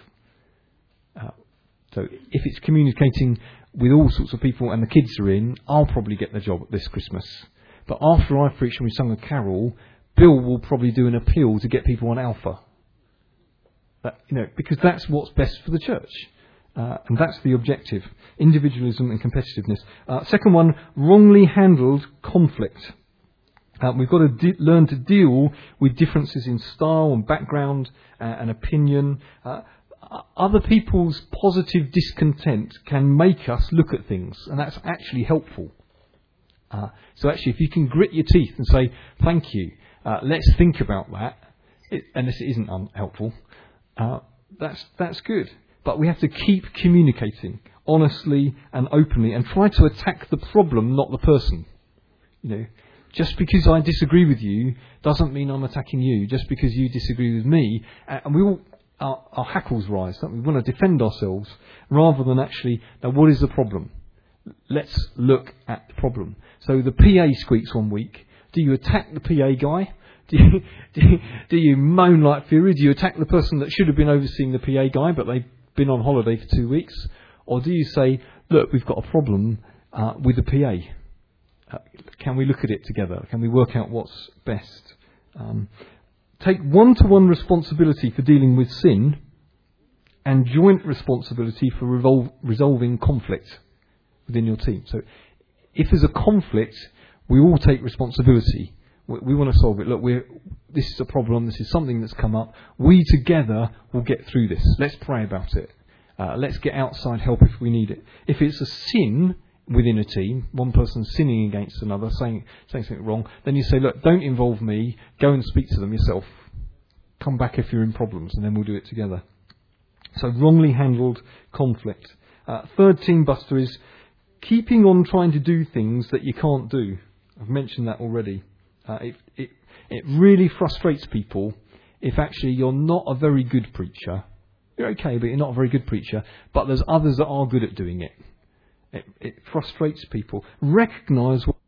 So if it's communicating with all sorts of people and the kids are in, I'll probably get the job this Christmas. But after I've preached and we've sung a carol, Bill will probably do an appeal to get people on Alpha. Because that's what's best for the church. And that's the objective. Individualism and competitiveness. Second one, wrongly handled conflict. We've got to learn to deal with differences in style and background and opinion. Other people's positive discontent can make us look at things, and that's actually helpful. So actually, if you can grit your teeth and say, thank you, let's think about that, unless it isn't unhelpful, that's good. But we have to keep communicating honestly and openly and try to attack the problem, not the person. Just because I disagree with you doesn't mean I'm attacking you. Just because you disagree with me, and we all, our hackles rise, don't we? We want to defend ourselves rather than actually, now what is the problem? Let's look at the problem. So the PA squeaks one week. Do you attack the PA guy? Do you moan like fury? Do you attack the person that should have been overseeing the PA guy, but they've been on holiday for 2 weeks? Or do you say, look, we've got a problem with the PA. Can we look at it together? Can we work out what's best? Take one-to-one responsibility for dealing with sin and joint responsibility for resolving conflict within your team. So if there's a conflict, we all take responsibility. We want to solve it. Look, this is a problem. This is something that's come up. We together will get through this. Let's pray about it. Let's get outside help if we need it. If it's a sin within a team, one person sinning against another, saying something wrong, then you say, look, don't involve me. Go and speak to them yourself. Come back if you're in problems, and then we'll do it together. So wrongly handled conflict. Third team buster is keeping on trying to do things that you can't do. I've mentioned that already. It really frustrates people if actually you're not a very good preacher. You're okay, but you're not a very good preacher. But there's others that are good at doing it. It frustrates people. Recognise what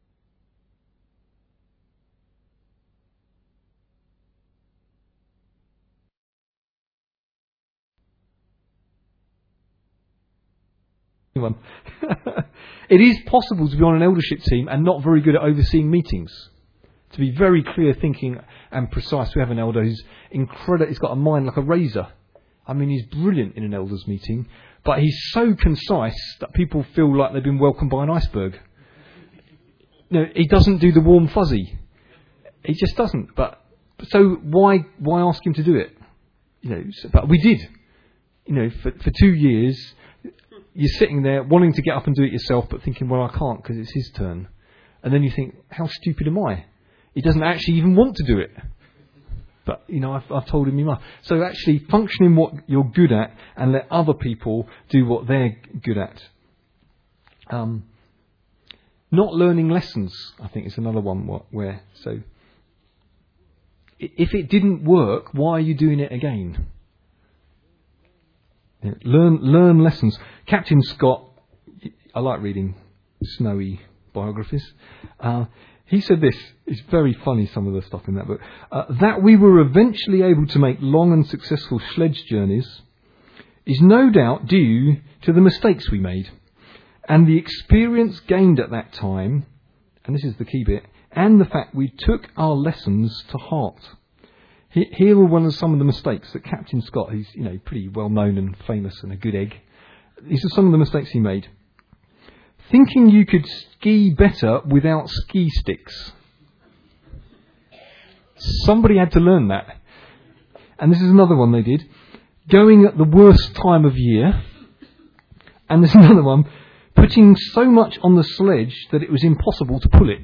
it is possible to be on an eldership team and not very good at overseeing meetings. To be very clear thinking and precise. We have an elder who's incredible. He's got a mind like a razor. I mean, he's brilliant in an elders meeting, but he's so concise that people feel like they've been welcomed by an iceberg. He doesn't do the warm fuzzy. He just doesn't. But so why ask him to do it? But we did. For 2 years, you're sitting there wanting to get up and do it yourself, but thinking, well, I can't because it's his turn. And then you think, how stupid am I? He doesn't actually even want to do it. But, I've told him he must. So actually function in what you're good at and let other people do what they're good at. Not learning lessons, I think, is another one where, so if it didn't work, why are you doing it again? Learn lessons. Captain Scott, I like reading snowy biographies. He said this, it's very funny, some of the stuff in that book, that we were eventually able to make long and successful sledge journeys is no doubt due to the mistakes we made and the experience gained at that time, and this is the key bit, and the fact we took our lessons to heart. Here are some of the mistakes that Captain Scott, who's pretty well known and famous and a good egg, these are some of the mistakes he made. Thinking you could ski better without ski sticks. Somebody had to learn that. And this is another one they did. Going at the worst time of year. And there's another one. Putting so much on the sledge that it was impossible to pull it.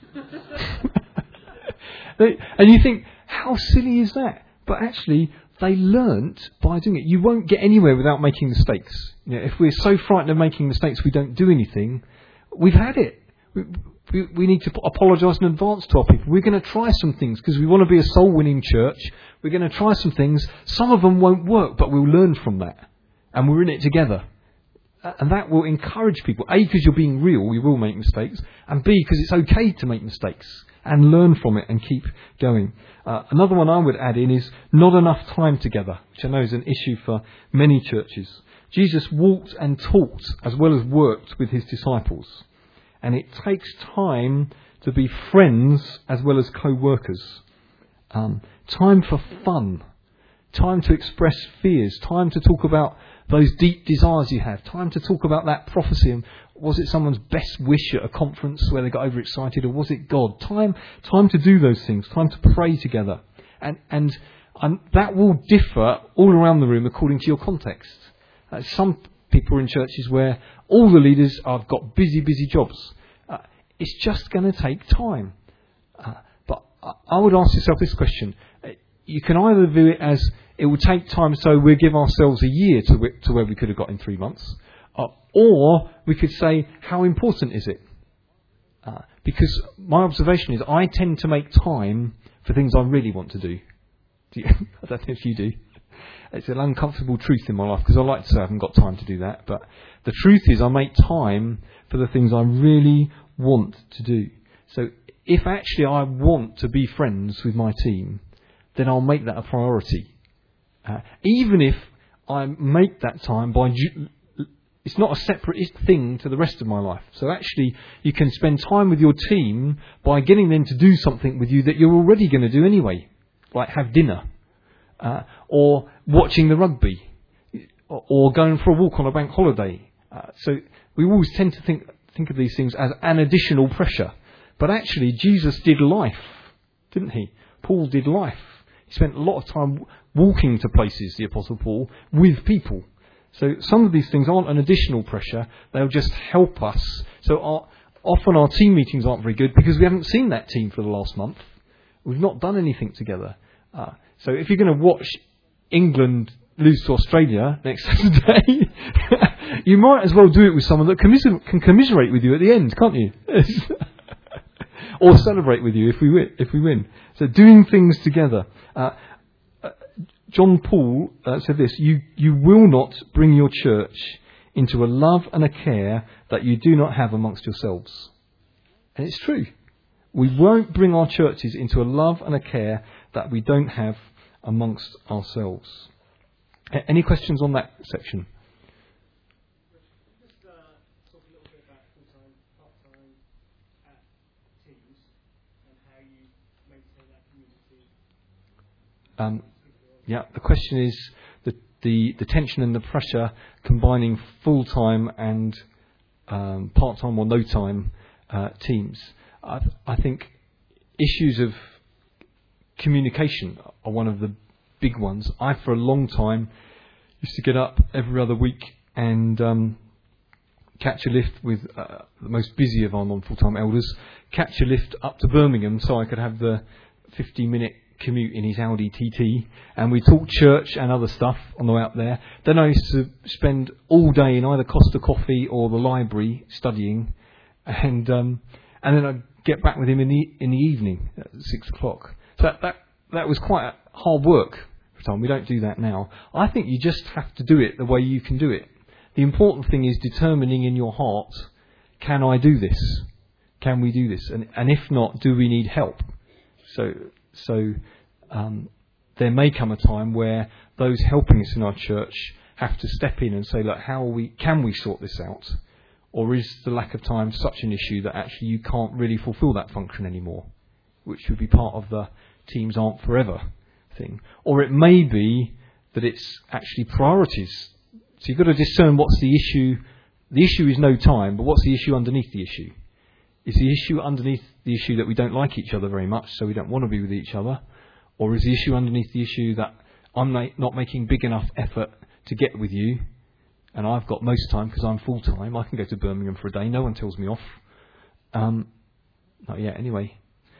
And you think, how silly is that? But actually, they learnt by doing it. You won't get anywhere without making mistakes. If we're so frightened of making mistakes we don't do anything, we've had it. We need to apologise in advance to our people. We're going to try some things because we want to be a soul-winning church. We're going to try some things. Some of them won't work, but we'll learn from that. And we're in it together. And that will encourage people. A, because you're being real, we will make mistakes. And B, because it's okay to make mistakes and learn from it and keep going. Another one I would add in is not enough time together, which I know is an issue for many churches. Jesus walked and taught as well as worked with his disciples. And it takes time to be friends as well as co-workers. Time for fun. Time to express fears. Time to talk about those deep desires you have. Time to talk about that prophecy. And was it someone's best wish at a conference where they got overexcited, or was it God? Time to do those things. Time to pray together. And that will differ all around the room according to your context. Some people are in churches where all the leaders have got busy jobs. it's just going to take time. But I would ask yourself this question. You can either view it as it will take time, so we'll give ourselves a year to where we could have got in 3 months. Or we could say, how important is it? Because my observation is I tend to make time for things I really want to do. I don't know if you do. It's an uncomfortable truth in my life because I like to say I haven't got time to do that. But the truth is I make time for the things I really want to do. So if actually I want to be friends with my team, then I'll make that a priority. Even if I make that time by... It's not a separate thing to the rest of my life. So actually, you can spend time with your team by getting them to do something with you that you're already going to do anyway, like have dinner, or watching the rugby, or going for a walk on a bank holiday. So we always tend to think of these things as an additional pressure. But actually, Jesus did life, didn't he? Paul did life. He spent a lot of time walking to places, the Apostle Paul, with people. So some of these things aren't an additional pressure. They'll just help us. So often our team meetings aren't very good because we haven't seen that team for the last month. We've not done anything together. So if you're going to watch England lose to Australia next Saturday, you might as well do it with someone that can commiserate with you at the end, can't you? Or celebrate with you if we win. So doing things together. John Paul said this, you will not bring your church into a love and a care that you do not have amongst yourselves. And it's true. We won't bring our churches into a love and a care that we don't have amongst ourselves. Any questions on that section? Just talk a little bit about full-time, part-time at Teams and how you maintain that community. Yeah, the question is the tension and the pressure combining full-time and part-time or no-time teams. I think issues of communication are one of the big ones. I, for a long time, used to get up every other week and catch a lift with the most busy of our non-full-time elders, catch a lift up to Birmingham so I could have the 50-minute commute in his Audi TT, and we talked church and other stuff on the way up there. Then I used to spend all day in either Costa Coffee or the library studying, and then I'd get back with him in the evening at 6 o'clock. So that was quite hard work for time. We don't do that now. I think you just have to do it the way you can do it. The important thing is determining in your heart, can I do this? Can we do this? And if not, do we need help? So there may come a time where those helping us in our church have to step in and say, look, can we sort this out? Or is the lack of time such an issue that actually you can't really fulfil that function anymore? Which would be part of the teams aren't forever thing. Or it may be that it's actually priorities. So you've got to discern what's the issue. The issue is no time, but what's the issue underneath the issue? Is the issue underneath the issue that we don't like each other very much, so we don't want to be with each other? Or is the issue underneath the issue that I'm not making big enough effort to get with you, and I've got most time because I'm full-time, I can go to Birmingham for a day, no one tells me off. Not yet, anyway.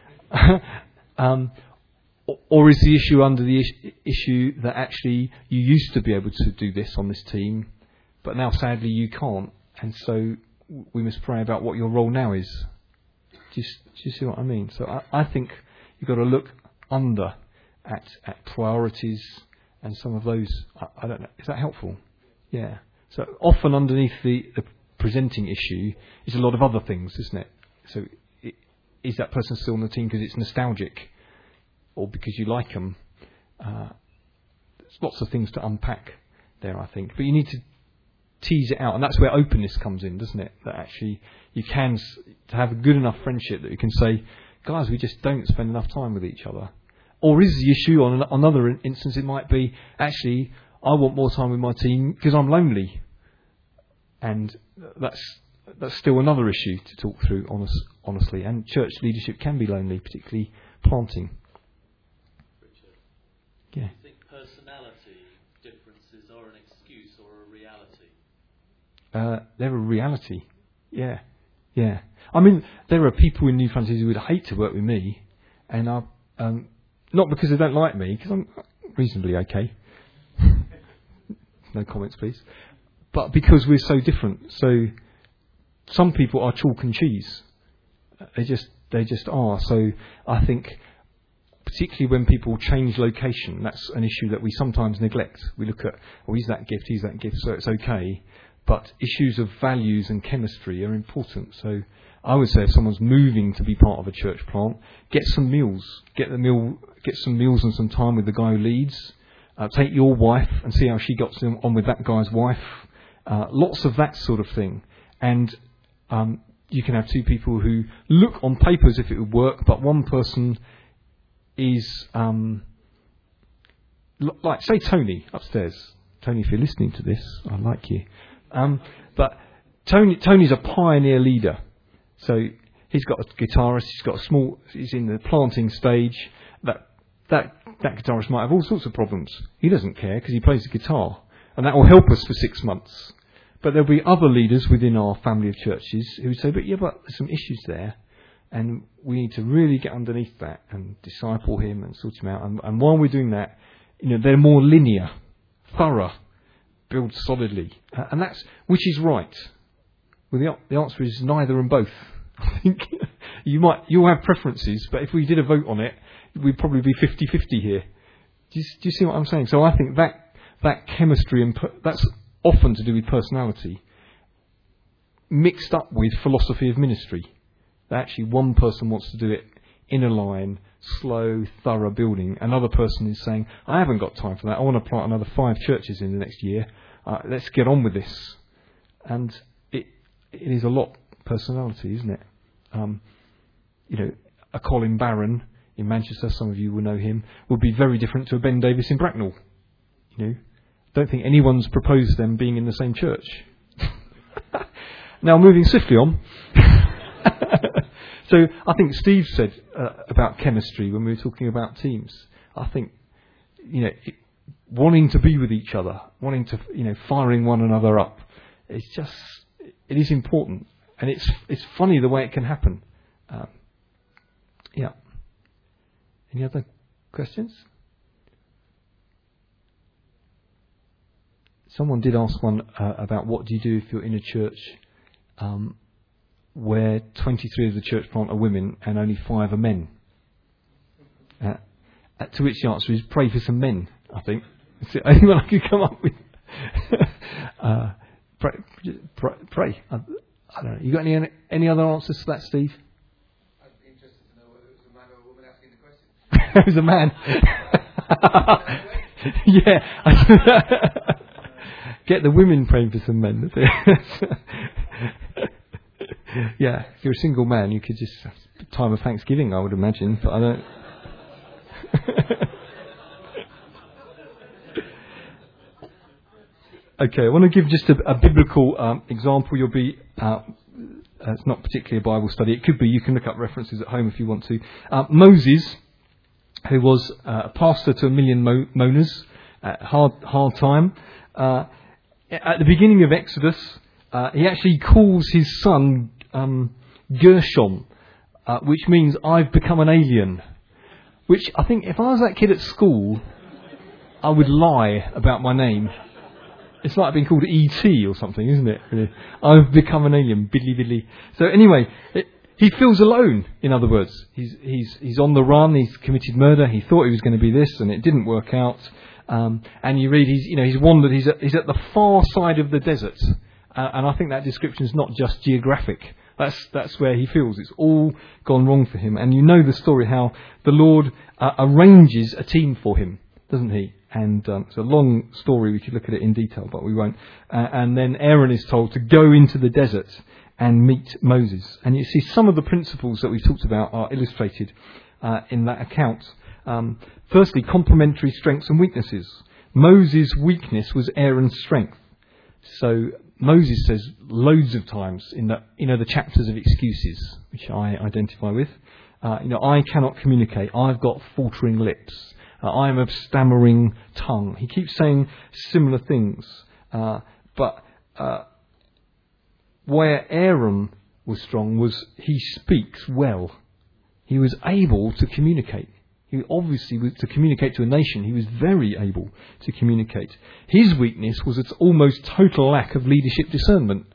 Or is the issue under the issue that actually you used to be able to do this on this team, but now sadly you can't, and so we must pray about what your role now is. Do you see what I mean? So I think you've got to look under at priorities and some of those. I don't know. Is that helpful? Yeah. So often underneath the presenting issue is a lot of other things, isn't it? So is that person still on the team because it's nostalgic or because you like them? There's lots of things to unpack there, I think. But you need to tease it out, and that's where openness comes in, doesn't it? That actually you can to have a good enough friendship that you can say, guys, we just don't spend enough time with each other. Or is the issue on another instance? It might be actually I want more time with my team because I'm lonely, and that's still another issue to talk through honestly. And church leadership can be lonely, particularly planting. Richard, Yeah. do you think personality differences are an excuse or a reality? They're a reality. Yeah. Yeah. I mean, there are people in New Frontiers who would hate to work with me, and not because they don't like me, because I'm reasonably okay. No comments, please. But because we're so different. So some people are chalk and cheese. They just are. So I think, particularly when people change location, that's an issue that we sometimes neglect. We look at, he's that gift, so it's okay. But issues of values and chemistry are important. So I would say if someone's moving to be part of a church plant, get some meals. Get some meals and some time with the guy who leads. Take your wife and see how she got on with that guy's wife. Lots of that sort of thing. And you can have two people who look on paper as if it would work, but one person is, like, say Tony upstairs. Tony, if you're listening to this, I like you. But Tony's a pioneer leader. So he's got a guitarist, he's in the planting stage. That guitarist might have all sorts of problems. He doesn't care because he plays the guitar. And that will help us for 6 months. But there'll be other leaders within our family of churches who say, but there's some issues there. And we need to really get underneath that and disciple him and sort him out. And while we're doing that, they're more linear, thorough, build solidly. And which is right. Well, the answer is neither and both. I think you'll have preferences, but if we did a vote on it, we'd probably be 50-50 here. Do you see what I'm saying? So I think that chemistry, and that's often to do with personality, mixed up with philosophy of ministry. That actually one person wants to do it in a line, slow, thorough building. Another person is saying, I haven't got time for that. I want to plant another 5 churches in the next year. Let's get on with this. And it is a lot personality, isn't it? A Colin Barron in Manchester, some of you will know him, would be very different to a Ben Davis in Bracknell. Don't think anyone's proposed them being in the same church. Now, moving swiftly on. So I think Steve said about chemistry when we were talking about teams. I think, wanting to be with each other, wanting to, firing one another up. It is important. And it's funny the way it can happen. Yeah. Any other questions? Someone did ask one about what do you do if you're in a church where 23 of the church plant are women and only 5 are men. To which the answer is pray for some men, I think. It's the only one I could come up with. Pray. I don't know. You got any other answers to that, Steve? I'd be interested to know whether it was a man or a woman asking the question. It was a man. Yeah. Get the women praying for some men. Yeah, if you're a single man, you could just have a time of Thanksgiving, I would imagine, but I don't. Okay, I want to give just a biblical example. You'll be, it's not particularly a Bible study. It could be. You can look up references at home if you want to. Moses, who was a pastor to 1 million moaners, hard time. At the beginning of Exodus, he actually calls his son Gershom, which means I've become an alien. Which I think if I was that kid at school, I would lie about my name. It's like being called E.T. or something, isn't it? Really? I've become an alien, biddly. So anyway, he feels alone. In other words, he's on the run. He's committed murder. He thought he was going to be this, and it didn't work out. And you read he's wandered. He's at the far side of the desert, and I think that description is not just geographic. That's where he feels it's all gone wrong for him. And you know the story how the Lord arranges a team for him, doesn't he? And it's a long story. We could look at it in detail, but we won't. And then Aaron is told to go into the desert and meet Moses. And you see some of the principles that we've talked about are illustrated in that account. Firstly, complementary strengths and weaknesses. Moses' weakness was Aaron's strength. So Moses says loads of times in the chapters of excuses, which I identify with. I cannot communicate. I've got faltering lips. I am of stammering tongue. He keeps saying similar things. But where Aaron was strong was he speaks well. He was able to communicate. He obviously was to communicate to a nation. He was very able to communicate. His weakness was its almost total lack of leadership discernment.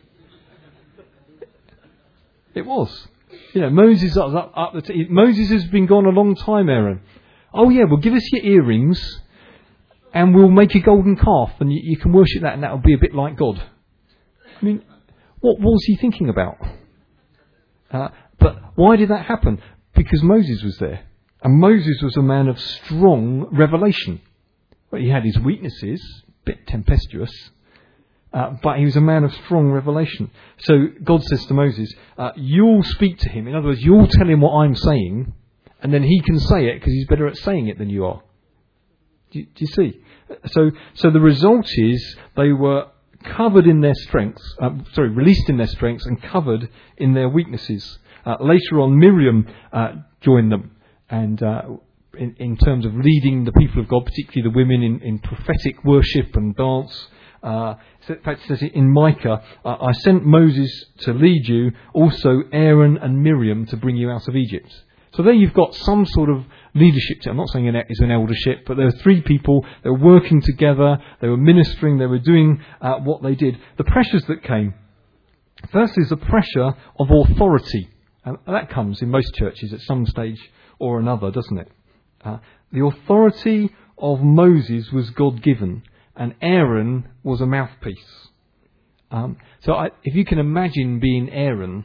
It was. Moses Moses has been gone a long time, Aaron. Oh yeah, well give us your earrings and we'll make a golden calf and you can worship that and that'll be a bit like God. I mean, what was he thinking about? But why did that happen? Because Moses was there. And Moses was a man of strong revelation. But he had his weaknesses, a bit tempestuous, but he was a man of strong revelation. So God says to Moses, you'll speak to him. In other words, you'll tell him what I'm saying, and then he can say it because he's better at saying it than you are. Do you see? So the result is they were covered in their strengths, released in their strengths and covered in their weaknesses. Later on, Miriam joined them. And in terms of leading the people of God, particularly the women in prophetic worship and dance, in fact it says in Micah, I sent Moses to lead you, also Aaron and Miriam to bring you out of Egypt. So there you've got some sort of leadership. I'm not saying it's an eldership, but there were 3 people. They were working together. They were ministering. They were doing what they did. The pressures that came. First is the pressure of authority. And that comes in most churches at some stage or another, doesn't it? The authority of Moses was God-given, and Aaron was a mouthpiece. If you can imagine being Aaron,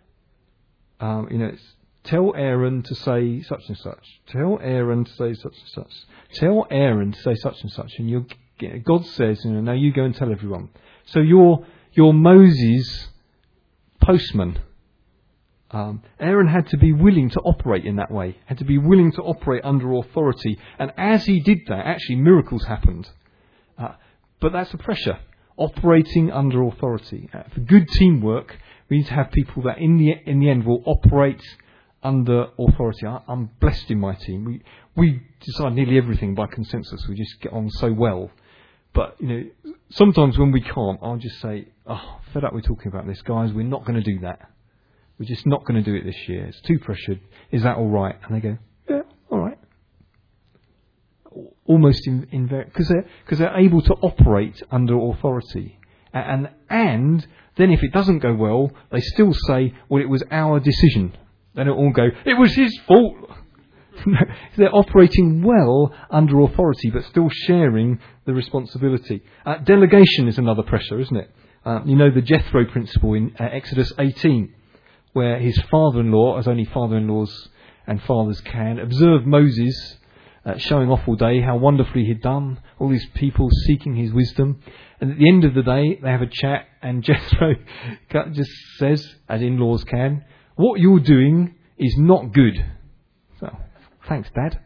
tell Aaron to say such and such. Tell Aaron to say such and such. Tell Aaron to say such and such. And God says, now you go and tell everyone. So you're Moses' postman. Aaron had to be willing to operate in that way, had to be willing to operate under authority. And as he did that, actually miracles happened. But that's the pressure, operating under authority. For good teamwork, we need to have people that in the end will operate under authority. I'm blessed in my team. We decide nearly everything by consensus. We just get on so well. But, sometimes when we can't, I'll just say, fed up with talking about this, guys. We're not going to do that. We're just not going to do it this year. It's too pressured. Is that all right? And they go, yeah, all right. Almost because they're able to operate under authority. And then if it doesn't go well, they still say, well, it was our decision. They don't all go, it was his fault. They're operating well under authority, but still sharing the responsibility. Delegation is another pressure, isn't it? The Jethro principle in Exodus 18. Where his father-in-law, as only father-in-laws and fathers can, observed Moses showing off all day how wonderfully he'd done, all these people seeking his wisdom. And at the end of the day, they have a chat, and Jethro just says, as in-laws can, what you're doing is not good. So, thanks, Dad.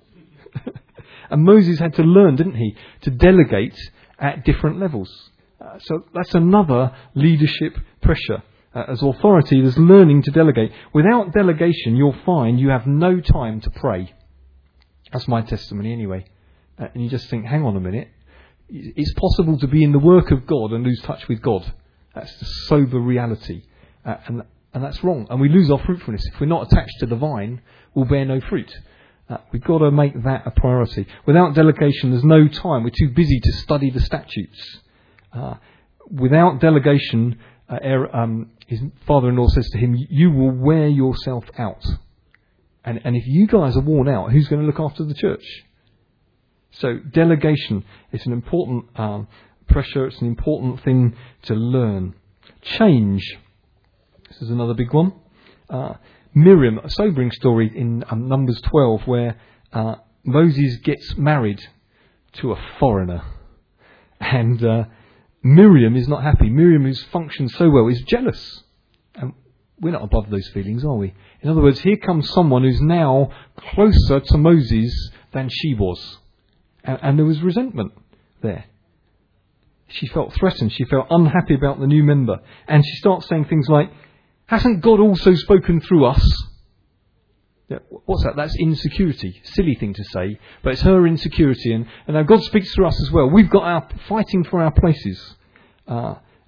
And Moses had to learn, didn't he, to delegate at different levels. So that's another leadership pressure. As authority, there's learning to delegate. Without delegation, you'll find you have no time to pray. That's my testimony anyway. And you just think, hang on a minute. It's possible to be in the work of God and lose touch with God. That's the sober reality. And that's wrong. And we lose our fruitfulness. If we're not attached to the vine, we'll bear no fruit. We've got to make that a priority. Without delegation, there's no time. We're too busy to study the statutes. Without delegation, his father-in-law says to him, you will wear yourself out. And if you guys are worn out, who's going to look after the church? So delegation is an important pressure. It's an important thing to learn. Change. This is another big one. Miriam, a sobering story in Numbers 12 where Moses gets married to a foreigner. And Miriam is not happy. Miriam, who's functioned so well, is jealous. And we're not above those feelings, are we? In other words, here comes someone who's now closer to Moses than she was. And there was resentment there. She felt threatened. She felt unhappy about the new member. And she starts saying things like, hasn't God also spoken through us? Yeah, what's that? That's insecurity. Silly thing to say, but it's her insecurity. And now God speaks through us as well. We've got our fighting for our places.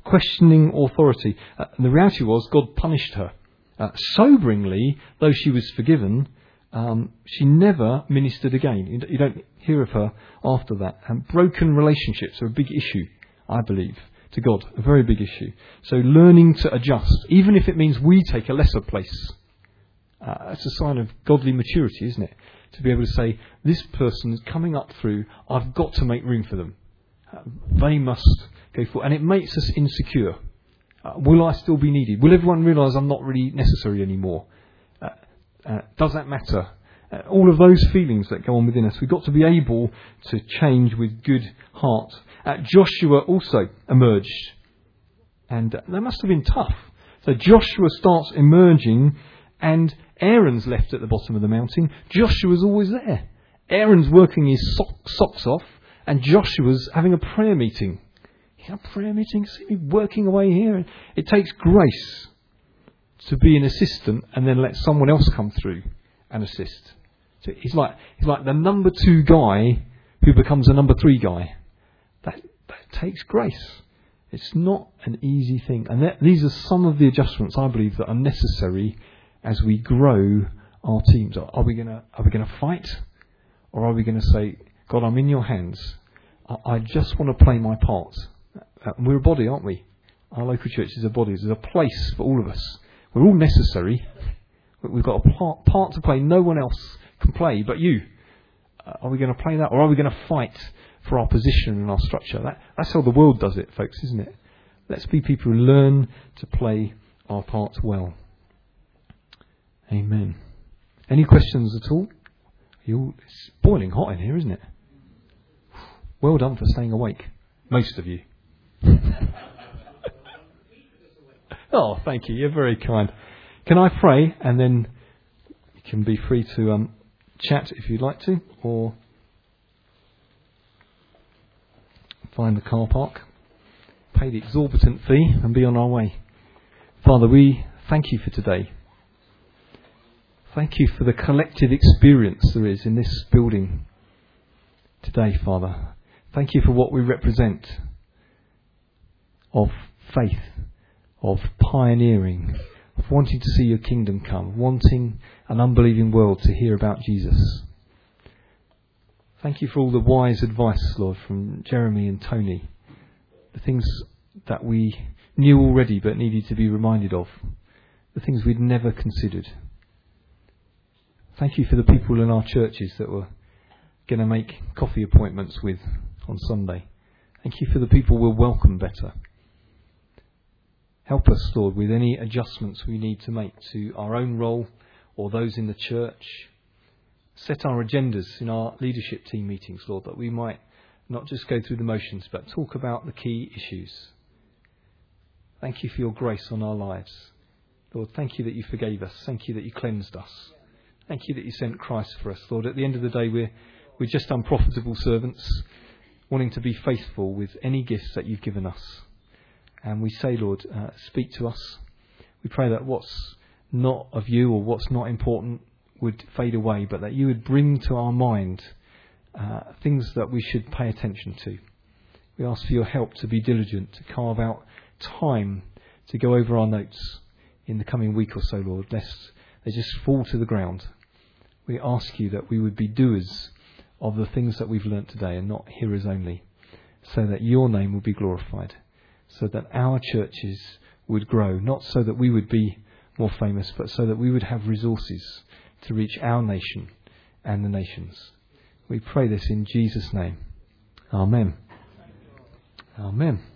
questioning authority. And the reality was God punished her. Soberingly, though she was forgiven, she never ministered again. You don't hear of her after that. And broken relationships are a big issue, I believe, to God. A very big issue. So learning to adjust, even if it means we take a lesser place. It's a sign of godly maturity, isn't it? To be able to say, this person is coming up through, I've got to make room for them. They must go forward. And it makes us insecure. Will I still be needed? Will everyone realise I'm not really necessary anymore? Does that matter? All of those feelings that go on within us. We've got to be able to change with good heart. Joshua also emerged. And that must have been tough. So Joshua starts emerging, and Aaron's left at the bottom of the mountain. Joshua's always there. Aaron's working his socks off, and Joshua's having a prayer meeting. A prayer meeting, see me working away here. It takes grace to be an assistant and then let someone else come through and assist. So he's like the number 2 guy who becomes a number 3 guy. That takes grace. It's not an easy thing. And these are some of the adjustments, I believe, that are necessary as we grow our teams. Are we going to fight, or are we going to say, God, I'm in your hands. I just want to play my part. We're a body, aren't we? Our local church is a body. There's a place for all of us. We're all necessary. We've got a part to play. No one else can play but you. Are we going to play that, or are we going to fight for our position and our structure? That's how the world does it, folks, isn't it? Let's be people who learn to play our parts well. Amen. Any questions at all? It's boiling hot in here, isn't it? Well done for staying awake. Most of you. Oh, thank you. You're very kind. Can I pray, and then you can be free to chat if you'd like to, or find the car park, pay the exorbitant fee, and be on our way. Father, we thank you for today. Thank you for the collective experience there is in this building today, Father. Thank you for what we represent of faith, of pioneering, of wanting to see your kingdom come, wanting an unbelieving world to hear about Jesus. Thank you for all the wise advice, Lord, from Jeremy and Tony. The things that we knew already but needed to be reminded of. The things we'd never considered. Thank you for the people in our churches that we're going to make coffee appointments with on Sunday. Thank you for the people we'll welcome better. Help us, Lord, with any adjustments we need to make to our own role or those in the church. Set our agendas in our leadership team meetings, Lord, that we might not just go through the motions, but talk about the key issues. Thank you for your grace on our lives. Lord, thank you that you forgave us. Thank you that you cleansed us. Thank you that you sent Christ for us, Lord. At the end of the day, we're just unprofitable servants, wanting to be faithful with any gifts that you've given us. And we say, Lord, speak to us. We pray that what's not of you or what's not important would fade away, but that you would bring to our mind things that we should pay attention to. We ask for your help to be diligent, to carve out time to go over our notes in the coming week or so, Lord, lest they just fall to the ground. We ask you that we would be doers of the things that we've learnt today and not hearers only, so that your name will be glorified, so that our churches would grow, not so that we would be more famous, but so that we would have resources to reach our nation and the nations. We pray this in Jesus' name. Amen. Amen.